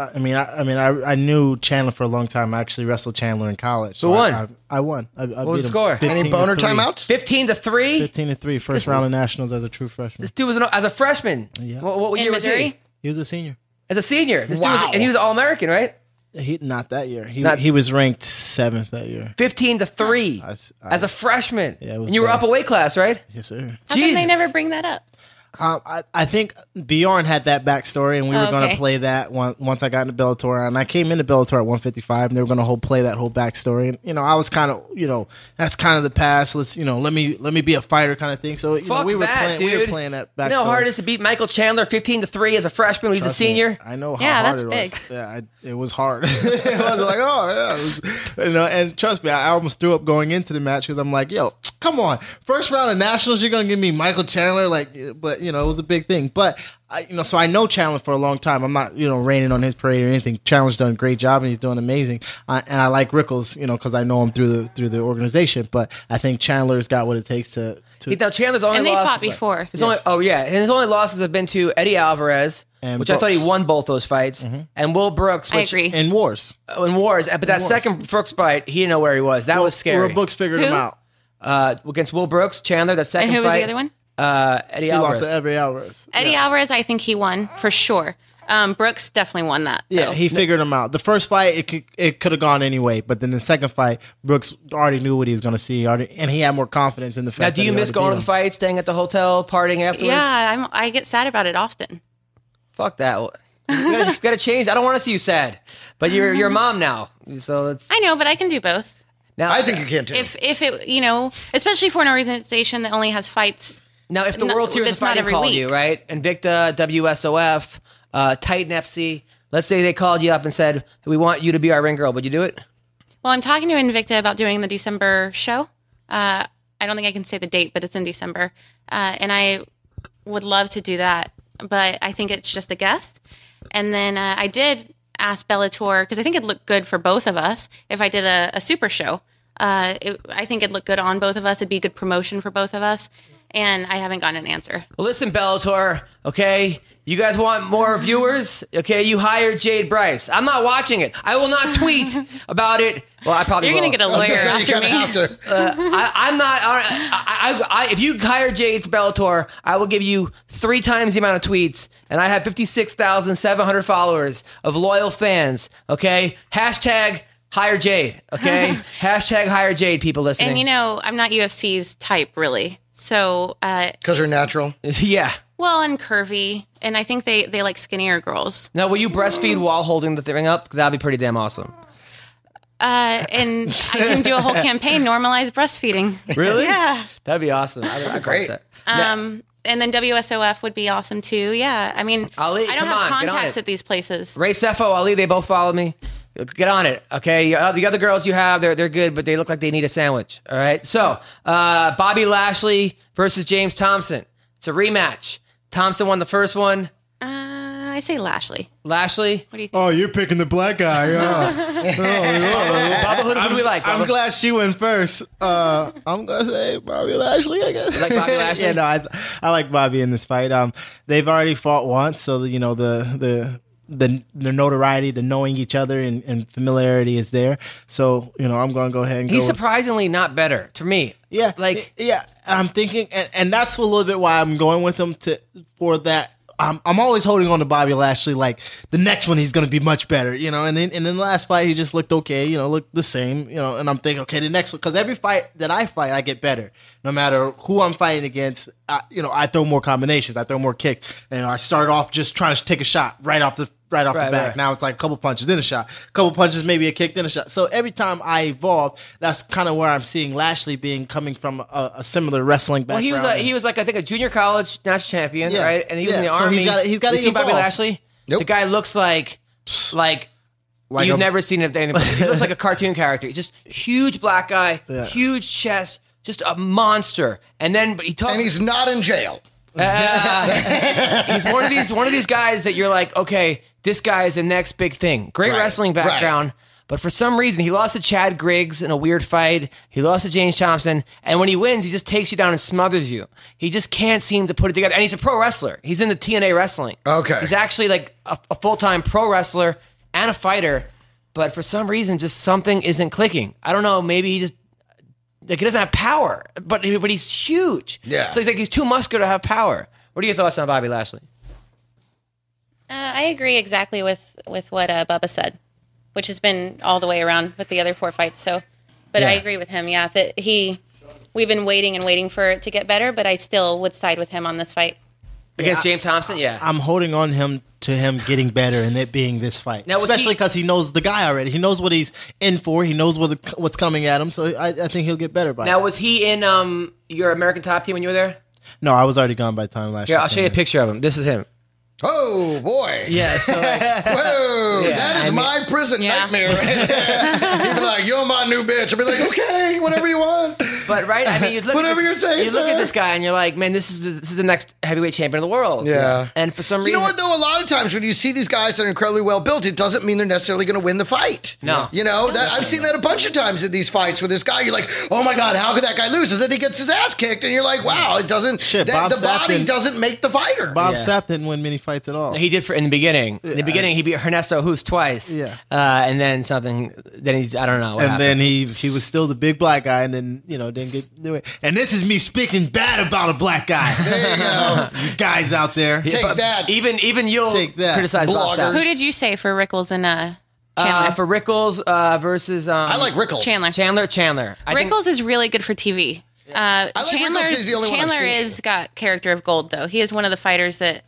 I knew Chandler for a long time. I actually wrestled Chandler in college. Who won? I won. What was the score? Any boner timeouts? 15-3. 15-3, first round of nationals as a true freshman. This dude was as a freshman. Yeah. What In year was he? Missouri? He was a senior. As a senior. This dude Wow. and he was All American, right? Not that year. Not- He was ranked 7th that year. 15-3 I- as a freshman. Yeah, it was and you were bad. up a weight class, right? Yes, sir. How come they Jesus. never bring that up? I think Bjorn had that backstory, and we were going Okay. to play that once I got into Bellator, and I came into Bellator at 155, and they were going to play that whole backstory, and I was kind of, that's kind of the past. Let's, let me be a fighter kind of thing. So Fuck we were that, playing, dude. we were playing that backstory. You know how hard it is to beat Michael Chandler 15-3 as a freshman when he's a Trust me, senior? I know how Yeah, hard that's it big. was. Yeah, it was hard. It was like, it was, and trust me, I almost threw up going into the match because I'm like, yo, come on, first round of nationals, you're gonna give me Michael Chandler, but it was a big thing. But so I know Chandler for a long time. I'm not raining on his parade or anything. Chandler's done a great job and he's doing amazing. And I like Rickles, because I know him through the organization. But I think Chandler's got what it takes to. Now Chandler's only And they lost. fought before. His only, and his only losses have been to Eddie Alvarez, And which I thought he Brooks. won both those fights, and Will Brooks, I which agree. in wars. in wars. But that second Brooks fight, he didn't know where he was. That was scary. Brooks figured him Who? out. Against Will Brooks, Chandler. That second And who fight. was the other one? Eddie He Alvarez. lost to Every Alvarez. Eddie Alvarez, I think he won for sure. Brooks definitely won that. Yeah, though. he figured him out. The first fight, it could have gone anyway, but then the second fight, Brooks already knew what he was going to see, and he had more confidence in the fact. Now, do you miss going to the fight? fight, staying at the hotel, partying afterwards? Yeah, I get sad about it often. Fuck that. You gotta change. I don't want to see you sad, but you're a mom now, so it's I know, but I can do both. now. I think you can too. If it, especially for an organization that only has fights. Now, if the No, World Series of it's not Fighting every called week. you, right? Invicta, WSOF, Titan FC. Let's say they called you up and said, "We want you to be our ring girl." Would you do it? Well, I'm talking to Invicta about doing the December show. I don't think I can say the date, but it's in December, and I would love to do that. But I think it's just a guest. And then I did ask Bellator because I think it'd look good for both of us if I did a super show. I think it'd look good on both of us. It'd be good promotion for both of us. And I haven't gotten an answer. Well, listen, Bellator, okay? You guys want more viewers? Okay, you hired Jade Bryce. I'm not watching it. I will not tweet about it. Well, I probably You're will. going to get a I was lawyer gonna say, you after kind me. of have to. I'm not. If you hire Jade for Bellator, I will give you 3 times the amount of tweets, and I have 56,700 followers of loyal fans. Okay, hashtag hire Jade. Okay, hashtag hire Jade. People listening. And I'm not UFC's type, really. So, Because you're natural. yeah. well, and curvy. And I think they like skinnier girls. Now, will you breastfeed while holding the thing up? 'Cause that'd be pretty damn awesome. And I can do a whole campaign, normalize breastfeeding. Really? Yeah. That'd be awesome. I'd great. watch that. And then WSOF would be awesome too. Yeah. I mean, Ali, I don't come have on, get on contacts it. at these places. Ray Sefo, Ali, they both followed me. Get on it, okay? The other girls you have, they're good, but they look like they need a sandwich. All right. So, Bobby Lashley versus James Thompson. It's a rematch. Thompson won the first one. I say Lashley. Lashley. What do you think? Oh, you're picking the black guy. Bubba, who do we like? I'm Bubba? glad she went first. I'm gonna say Bobby Lashley, I guess. You like Bobby Lashley? Yeah, no, I like Bobby in this fight. They've already fought once, so the notoriety, the knowing each other and familiarity is there. So I'm gonna go ahead and He's go. surprisingly not better to me. Yeah, Like, yeah. I'm thinking, and that's a little bit why I'm going with him for that. I'm always holding on to Bobby Lashley. Like the next one, he's going to be much better, And then in the last fight, he just looked okay, looked the same, And I'm thinking, okay, the next one, because every fight that I fight, I get better, no matter who I'm fighting against. I throw more combinations, I throw more kicks, and I start off just trying to take a shot right off the back. right. Now it's like a couple punches, then a shot, couple punches, maybe a kick, then a shot. So every time I evolve, that's kind of where I'm seeing Lashley coming from a similar wrestling well, background. he was like I think a junior college national champion, Yeah. right? And he was in the Yeah, so army. he's gotta You seen Bobby evolve. Lashley? Nope. The guy looks like you've never seen anything. He looks like a cartoon character. Just huge black guy, huge chest, just a monster. And then, but he talks. And he's not in jail. He's one of these guys that you're like, okay, this guy is the next big thing. Great Right, wrestling background, but for some reason he lost to Chad Griggs in a weird fight. He lost to James Thompson, and when he wins, he just takes you down and smothers you. He just can't seem to put it together. And he's a pro wrestler. He's in the TNA wrestling. Okay. He's actually like a full-time pro wrestler and a fighter, but for some reason, just something isn't clicking. I don't know. Maybe he just he doesn't have power, but he's huge. Yeah. So he's too muscular to have power. What are your thoughts on Bobby Lashley? I agree exactly with what Bubba said, which has been all the way around with the other 4 fights. So, but I agree with him. Yeah, that we've been waiting and waiting for it to get better, but I still would side with him on this fight. Against James Thompson? Yeah. I'm holding on him getting better and it being this fight, Now, was especially he- because he knows the guy already. He knows what he's in for. He knows what's coming at him. So I think he'll get better by Now, it. was he in your American Top Team when you were there? No, I was already gone by the time last Here, year. I'll show you a picture of him. This is him. Oh boy. Yeah, so Whoa, that is my prison nightmare. You'd be like, "You're my new bitch." I'd be like, "Okay, whatever you want." but right, I mean, you look Whatever at you're this, saying, you look sir. at this guy and you're like, man, this is the next heavyweight champion of the world. Yeah. And for some You reason, know what, though? A lot of times when you see these guys that are incredibly well built, it doesn't mean they're necessarily going to win the fight. No. I've seen that a bunch of times in these fights with this guy. You're like, oh my God, how could that guy lose? And then he gets his ass kicked, and you're like, wow, it doesn't. Shit, the Bob body Sapp doesn't make the fighter. Bob Yeah. Sapp didn't win many fights at all. He did in the beginning. In the beginning, he beat Ernesto Hoost twice. Yeah. And then something. Then I don't know. What and happened. then he was still the big black guy, and then didn't get do it. And this is me speaking bad about a black guy. There you go. You guys out there, Take that. Even you'll Take that. criticize Bob Bloggers. Sapp. Who did you say for Rickles and Chandler? For Rickles versus I like Rickles. Chandler. I think- Rickles is really good for TV. like Rickles 'cause he's the only one I've Chandler seen. is got character of gold, though. He is one of the fighters that,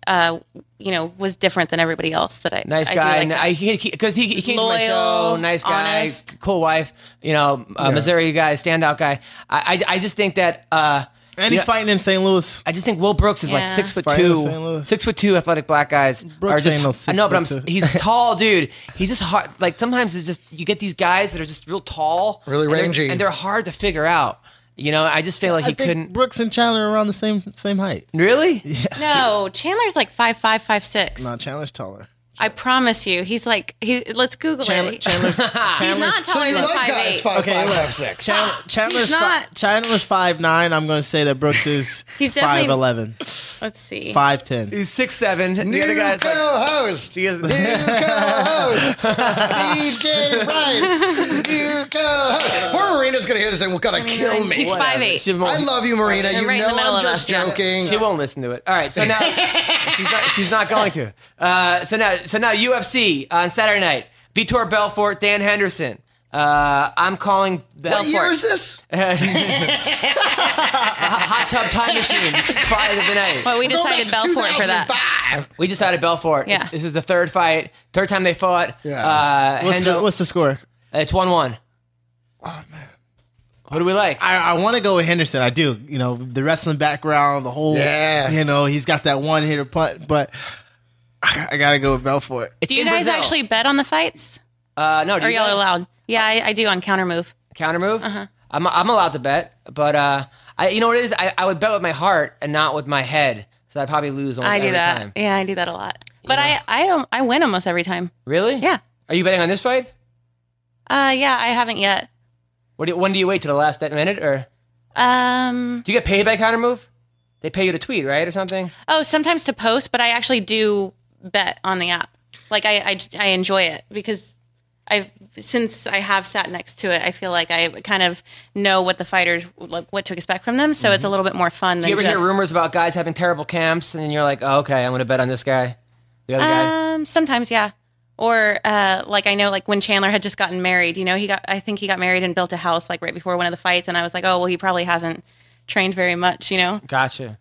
was different than everybody else. That I Nice I guy, do and like because he came to my show. Loyal, Nice guy, honest. cool wife. Missouri guy, standout guy. I just think that. and he's fighting in St. Louis. I just think Will Brooks is like Yeah. 6'2", Fighting in St. Louis. 6'2" athletic black guys. Brooks are just, ain't no I know, but 6'2". he's tall, dude. He's just hard. Like sometimes it's just you get these guys that are just real tall, Really and they're- rangy. and they're hard to figure out. I just feel like he I think couldn't. Brooks and Chandler are around the same height. Really? No, Chandler's like 5'5", 5'6". No, Chandler's taller. I promise you, he's like let's Google it. Chandler's He's not So taller you than like guys 5'8". 5'5", 5'6". Chandler's He's not. Chandler's 5'9". I'm going to say that Brooks is He's definitely- 5'11", Let's see. 5'10". He's 6'7". The New other guy's like. co-host. He is- New co-host. DJ Rice. New co-host. Poor Marina's going to hear this and going to kill me. He's 5'8". She won't- I love you, Marina. They're You right in know the middle I'm of just us, yeah. joking. She won't listen to it. All right, so now she's not going to. So now UFC on Saturday night. Vitor Belfort, Dan Henderson. I'm calling the What year Belfort. is this? Hot Tub Time Machine fight of the night. Well, we Go back decided to Belfort for that. 2005. We decided Belfort. Yeah. This is the third fight, third time they fought. Yeah. What's the score? It's 1-1. Oh man. Who do we like? I want to go with Henderson. I do. You know, the wrestling background, the whole. Yeah. You know, he's got that one hitter punt, but I gotta go with Belfort. It's Do you in guys Brazil. actually bet on the fights? No, do Or you y'all guys? allowed? Yeah, I do on counter move. Counter move? I'm allowed to bet, but you know what it is? I would bet with my heart and not with my head, so I probably lose almost I do every that. time. Yeah, I do that a lot. But I win almost every time. Really? Yeah. Are you betting on this fight? Yeah, I haven't yet. When do you wait to the last minute, or Um. do you get paid by counter move? They pay you to tweet, right, or something? Oh, sometimes to post, but I actually do bet on the app. Like I enjoy it because since I have sat next to it, I feel like I kind of know what the fighters like what to expect from them. So it's a little bit more fun than Do you ever just hear rumors about guys having terrible camps, and then you're like, oh, okay, I'm going to bet on this guy, the other guy? Sometimes, yeah. Or like I know, like when Chandler had just gotten married, you know, I think he got married and built a house like right before one of the fights, and I was like, oh well, he probably hasn't trained very much, you know. Gotcha.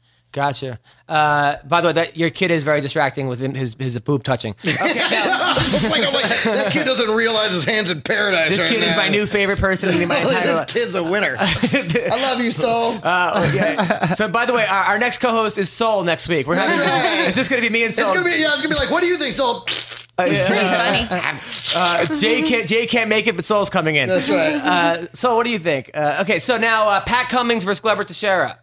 By the way, your kid is very distracting with his boob touching. Okay, now, I'm like, that kid doesn't realize his hand's in paradise. this right kid is now. my new favorite person in my entire This life. kid's a winner. I love you, Soul. Okay. So, by the way, our next co-host is Soul next week. We're having That's right. Is this going to be me and Soul? It's gonna be like, what do you think, Soul? Jay can't make it, but Soul's coming in. That's right. So, what do you think? Okay, so now Pat Cummings versus Glover Teixeira.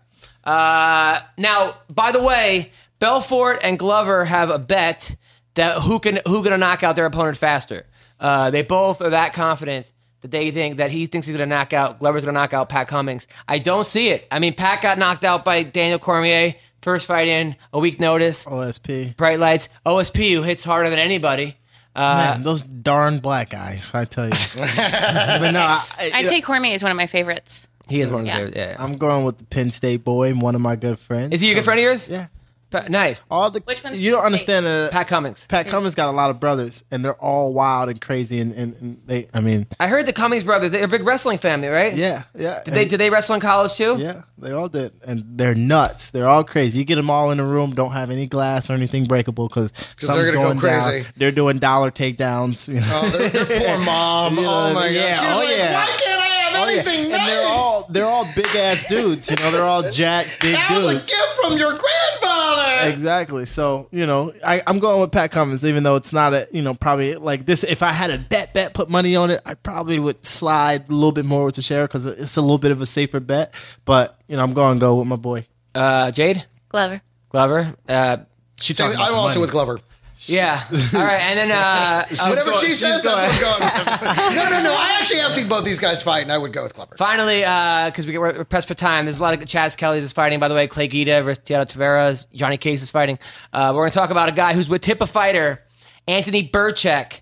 Now, by the way, Belfort and Glover have a bet that who gonna knock out their opponent faster. They both are that confident that they think that he thinks he's gonna knock out Glover's gonna knock out Pat Cummings. I don't see it. I mean, Pat got knocked out by Daniel Cormier first fight in a week notice. OSP. Bright lights. OSP, who hits harder than anybody. Man, those darn black guys, I tell you. But no, I'd say Cormier is one of my favorites. He is one of Yeah. those. Yeah. I'm going with the Penn State boy, one of my good friends. Is he a good friend of yours? Yeah. Nice. All the Which one's you don't Penn understand. Pat Cummings. Pat Cummins got a lot of brothers, and they're all wild and crazy, and they. I mean, I heard the Cummings brothers. They're a big wrestling family, right? yeah. Did they wrestle in college too? Yeah, they all did, and they're nuts. They're all crazy. You get them all in a room, don't have any glass or anything breakable because they're gonna go crazy. They're doing dollar takedowns. You know? Oh, their poor mom. You know Oh what I my mean? god. Yeah. She was Oh, like, yeah. why can't I have Oh, yeah. anything nice? And they're all big ass dudes. You know, they're all jacked, big That was a dudes. gift from your grandfather. Exactly. So, you know, I'm going with Pat Cummins, even though it's not probably like this. If I had a bet, put money on it, I probably would slide a little bit more with Teixeira because it's a little bit of a safer bet. But, you know, I'm going to go with my boy. Jade? Glover. Glover? She talking about I'm the also money. with Glover. Yeah. All right. And then Whatever she she's says, going- that's what I'm going. No. I actually have seen both these guys fight, and I would go with Glover. finally, because we're pressed for time, there's a lot of Chaz Kelly's is fighting, by the way. Clay Guida versus Teatro Tavares. Johnny Case is fighting. We're going to talk about a guy who's with Tip Fighter, Anthony Burchek.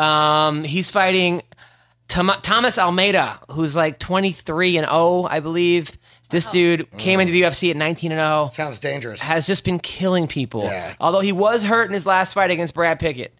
He's fighting Thomas Almeida, who's like 23-0, I believe. This dude came into the UFC at 19-0. Sounds dangerous. Has just been killing people. Yeah. Although he was hurt in his last fight against Brad Pickett.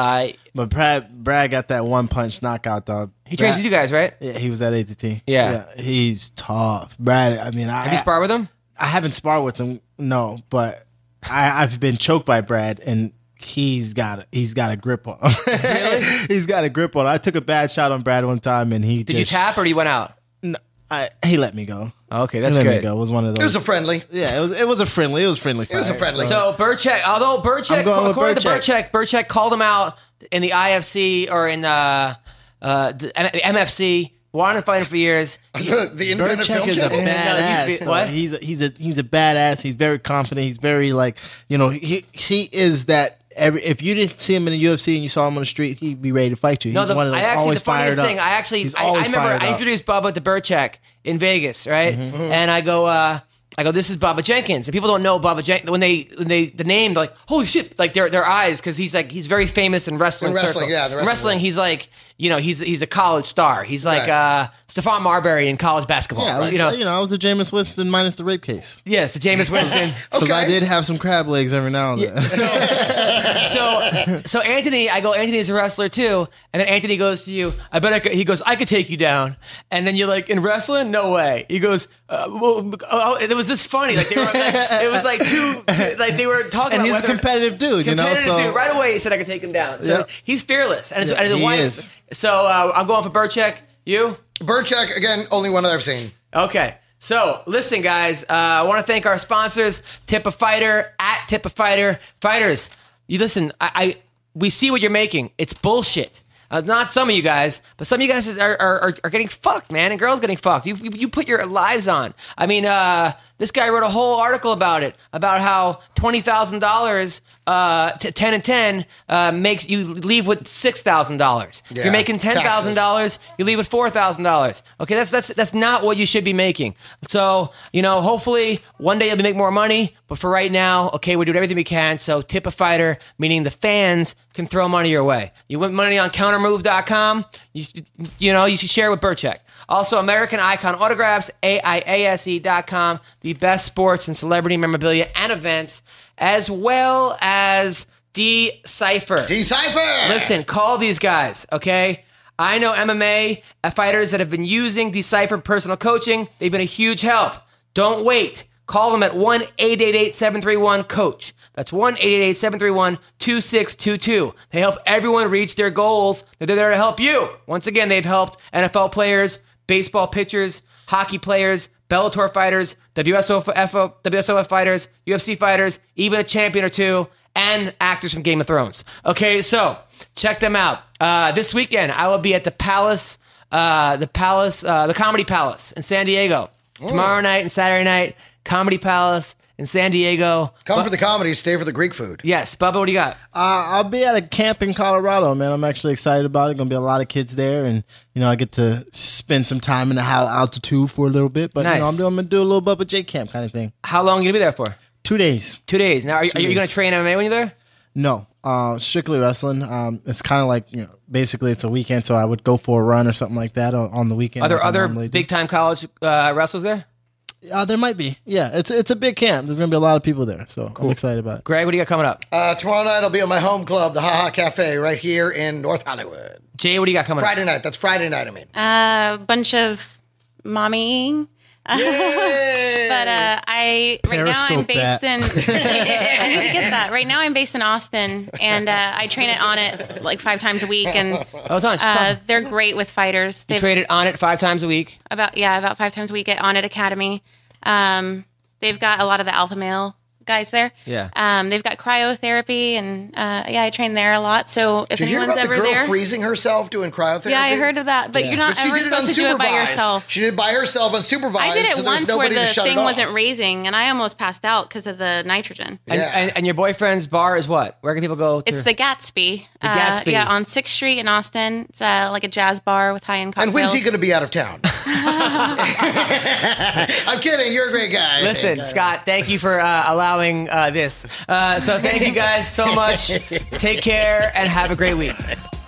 But Brad got that one punch knockout, dog. He trains with you guys, right? Yeah, he was at ATT. Yeah. He's tough. Brad, I mean, Have you sparred with him? I haven't sparred with him, no, but I've been choked by Brad, and he's got a grip on him. Really? He's got a grip on him. I took a bad shot on Brad one time, and he Did you tap or you went out? he let me go. Okay, that's He let me good. go. It was one of those. It was a friendly. yeah, it was a friendly. It was friendly. It was a friendly. So Burchek, although Burchek, I'm going with according to Burchek. Burchek called him out in the IFC or in the MFC. Wanted to fight him for years. The independent Burchek film is a channel. badass. What? He's a badass. He's very confident. He's very like, you know, he is that. If you didn't see him in the UFC and you saw him on the street, he'd be ready to fight you. He's No, one of those always the funniest fired thing, up. He's I always remember fired I up. introduced Bubba to Burchek in Vegas, right? Mm-hmm. And I go, this is Bubba Jenkins. And people don't know Bubba Jenkins. When they the name, they're like, holy shit, like their eyes, because he's very famous in wrestling. In wrestling, circles. yeah, the In wrestling wrestling, he's like, he's a college star. He's like Right. Stephon Marbury in college basketball. Yeah, I was the Jameis Winston minus the rape case. Yes, the Jameis Winston. Because I Okay. did have some crab legs every now and then. So Anthony, Anthony's a wrestler too, and then Anthony goes to you. He goes, I could take you down, and then you're like, in wrestling, no way. He goes, it was just funny. Like they were, it was like two like they were talking. And about he's a whether- competitive dude, you know. competitive So dude. Right away, he said I could take him down. So Yep. he's fearless, and his, Yeah, and his he wife. is. So I'm going for Burchek. You? Burchek, again, only one that I've seen. Okay. So, listen, guys. I want to thank our sponsors, Tip a Fighter, at Tip a Fighter. Fighters, you listen, we see what you're making. It's bullshit. Not some of you guys, but some of you guys are getting fucked, man, and girls getting fucked. You put your lives on. I mean, this guy wrote a whole article about it, about how $20,000 to 10 and 10 makes you leave with $6,000. If Yeah, you're making $10,000, you leave with $4,000. Okay, that's not what you should be making. So, hopefully one day you'll be making more money, but for right now, okay, we're doing everything we can. So Tip a Fighter, meaning the fans can throw money your way. You win money on countermove.com. You should share with Burchek. Also, American Icon Autographs, AIASE.com, the best sports and celebrity memorabilia and events, as well as Decipher. Decipher! Listen, call these guys, okay? I know MMA fighters that have been using Decipher personal coaching. They've been a huge help. Don't wait. Call them at 1-888-731-COACH. That's 1-888-731-2622. They help everyone reach their goals. They're there to help you. Once again, they've helped NFL players, baseball pitchers, hockey players, Bellator fighters, WSOF fighters, UFC fighters, even a champion or two, and actors from Game of Thrones. Okay, so check them out. This weekend, I will be at the Comedy Palace in San Diego. Tomorrow night and Saturday night, Comedy Palace in San Diego. Come for the comedy, stay for the Greek food. Yes, Bubba, what do you got? I'll be at a camp in Colorado, man. I'm actually excited about it. Going to be a lot of kids there, and I get to spend some time in the high altitude for a little bit. But Nice. I'm going to do a little Bubba J camp kind of thing. How long are you going to be there for? 2 days. 2 days. Now, are you going to train MMA when you're there? No, strictly wrestling. It's kind of like basically it's a weekend, so I would go for a run or something like that on the weekend. Are there like I other normally do. big-time college wrestlers there? There might be. Yeah, it's a big camp. There's going to be a lot of people there, so I'm excited about it. Greg, what do you got coming up? Tomorrow night I'll be at my home club, the Ha Ha Cafe, right here in North Hollywood. Jay, what do you got coming up? Friday night. That's Friday night, I mean. Bunch of mommying. Yay! But right now I'm Periscope based that. in. I need to get that. Right now I'm based in Austin, and I train at On It like 5 times a week, and Hold on. just talk- they're great with fighters. you They've traded on it 5 times a week. about 5 times a week at On It Academy. They've got a lot of the alpha male guys there. Yeah. They've got cryotherapy, and I train there a lot. So if Did you hear anyone's about the ever girl there, freezing herself doing cryotherapy? yeah, I heard of that. But you're not But she ever did it supposed to do it by unsupervised. yourself. She did it by herself unsupervised. I did it so there was once where nobody to the shut it thing off. wasn't raising, and I almost passed out because of the nitrogen. And, and your boyfriend's bar is what? Where can people go to? It's the Gatsby. The Gatsby. Yeah, on 6th Street in Austin. It's like a jazz bar with high-end cocktails. And when's he going to be out of town? I'm kidding. You're a great guy. Listen, Scott, thank you for allowing this. So thank you guys so much. Take care and have a great week.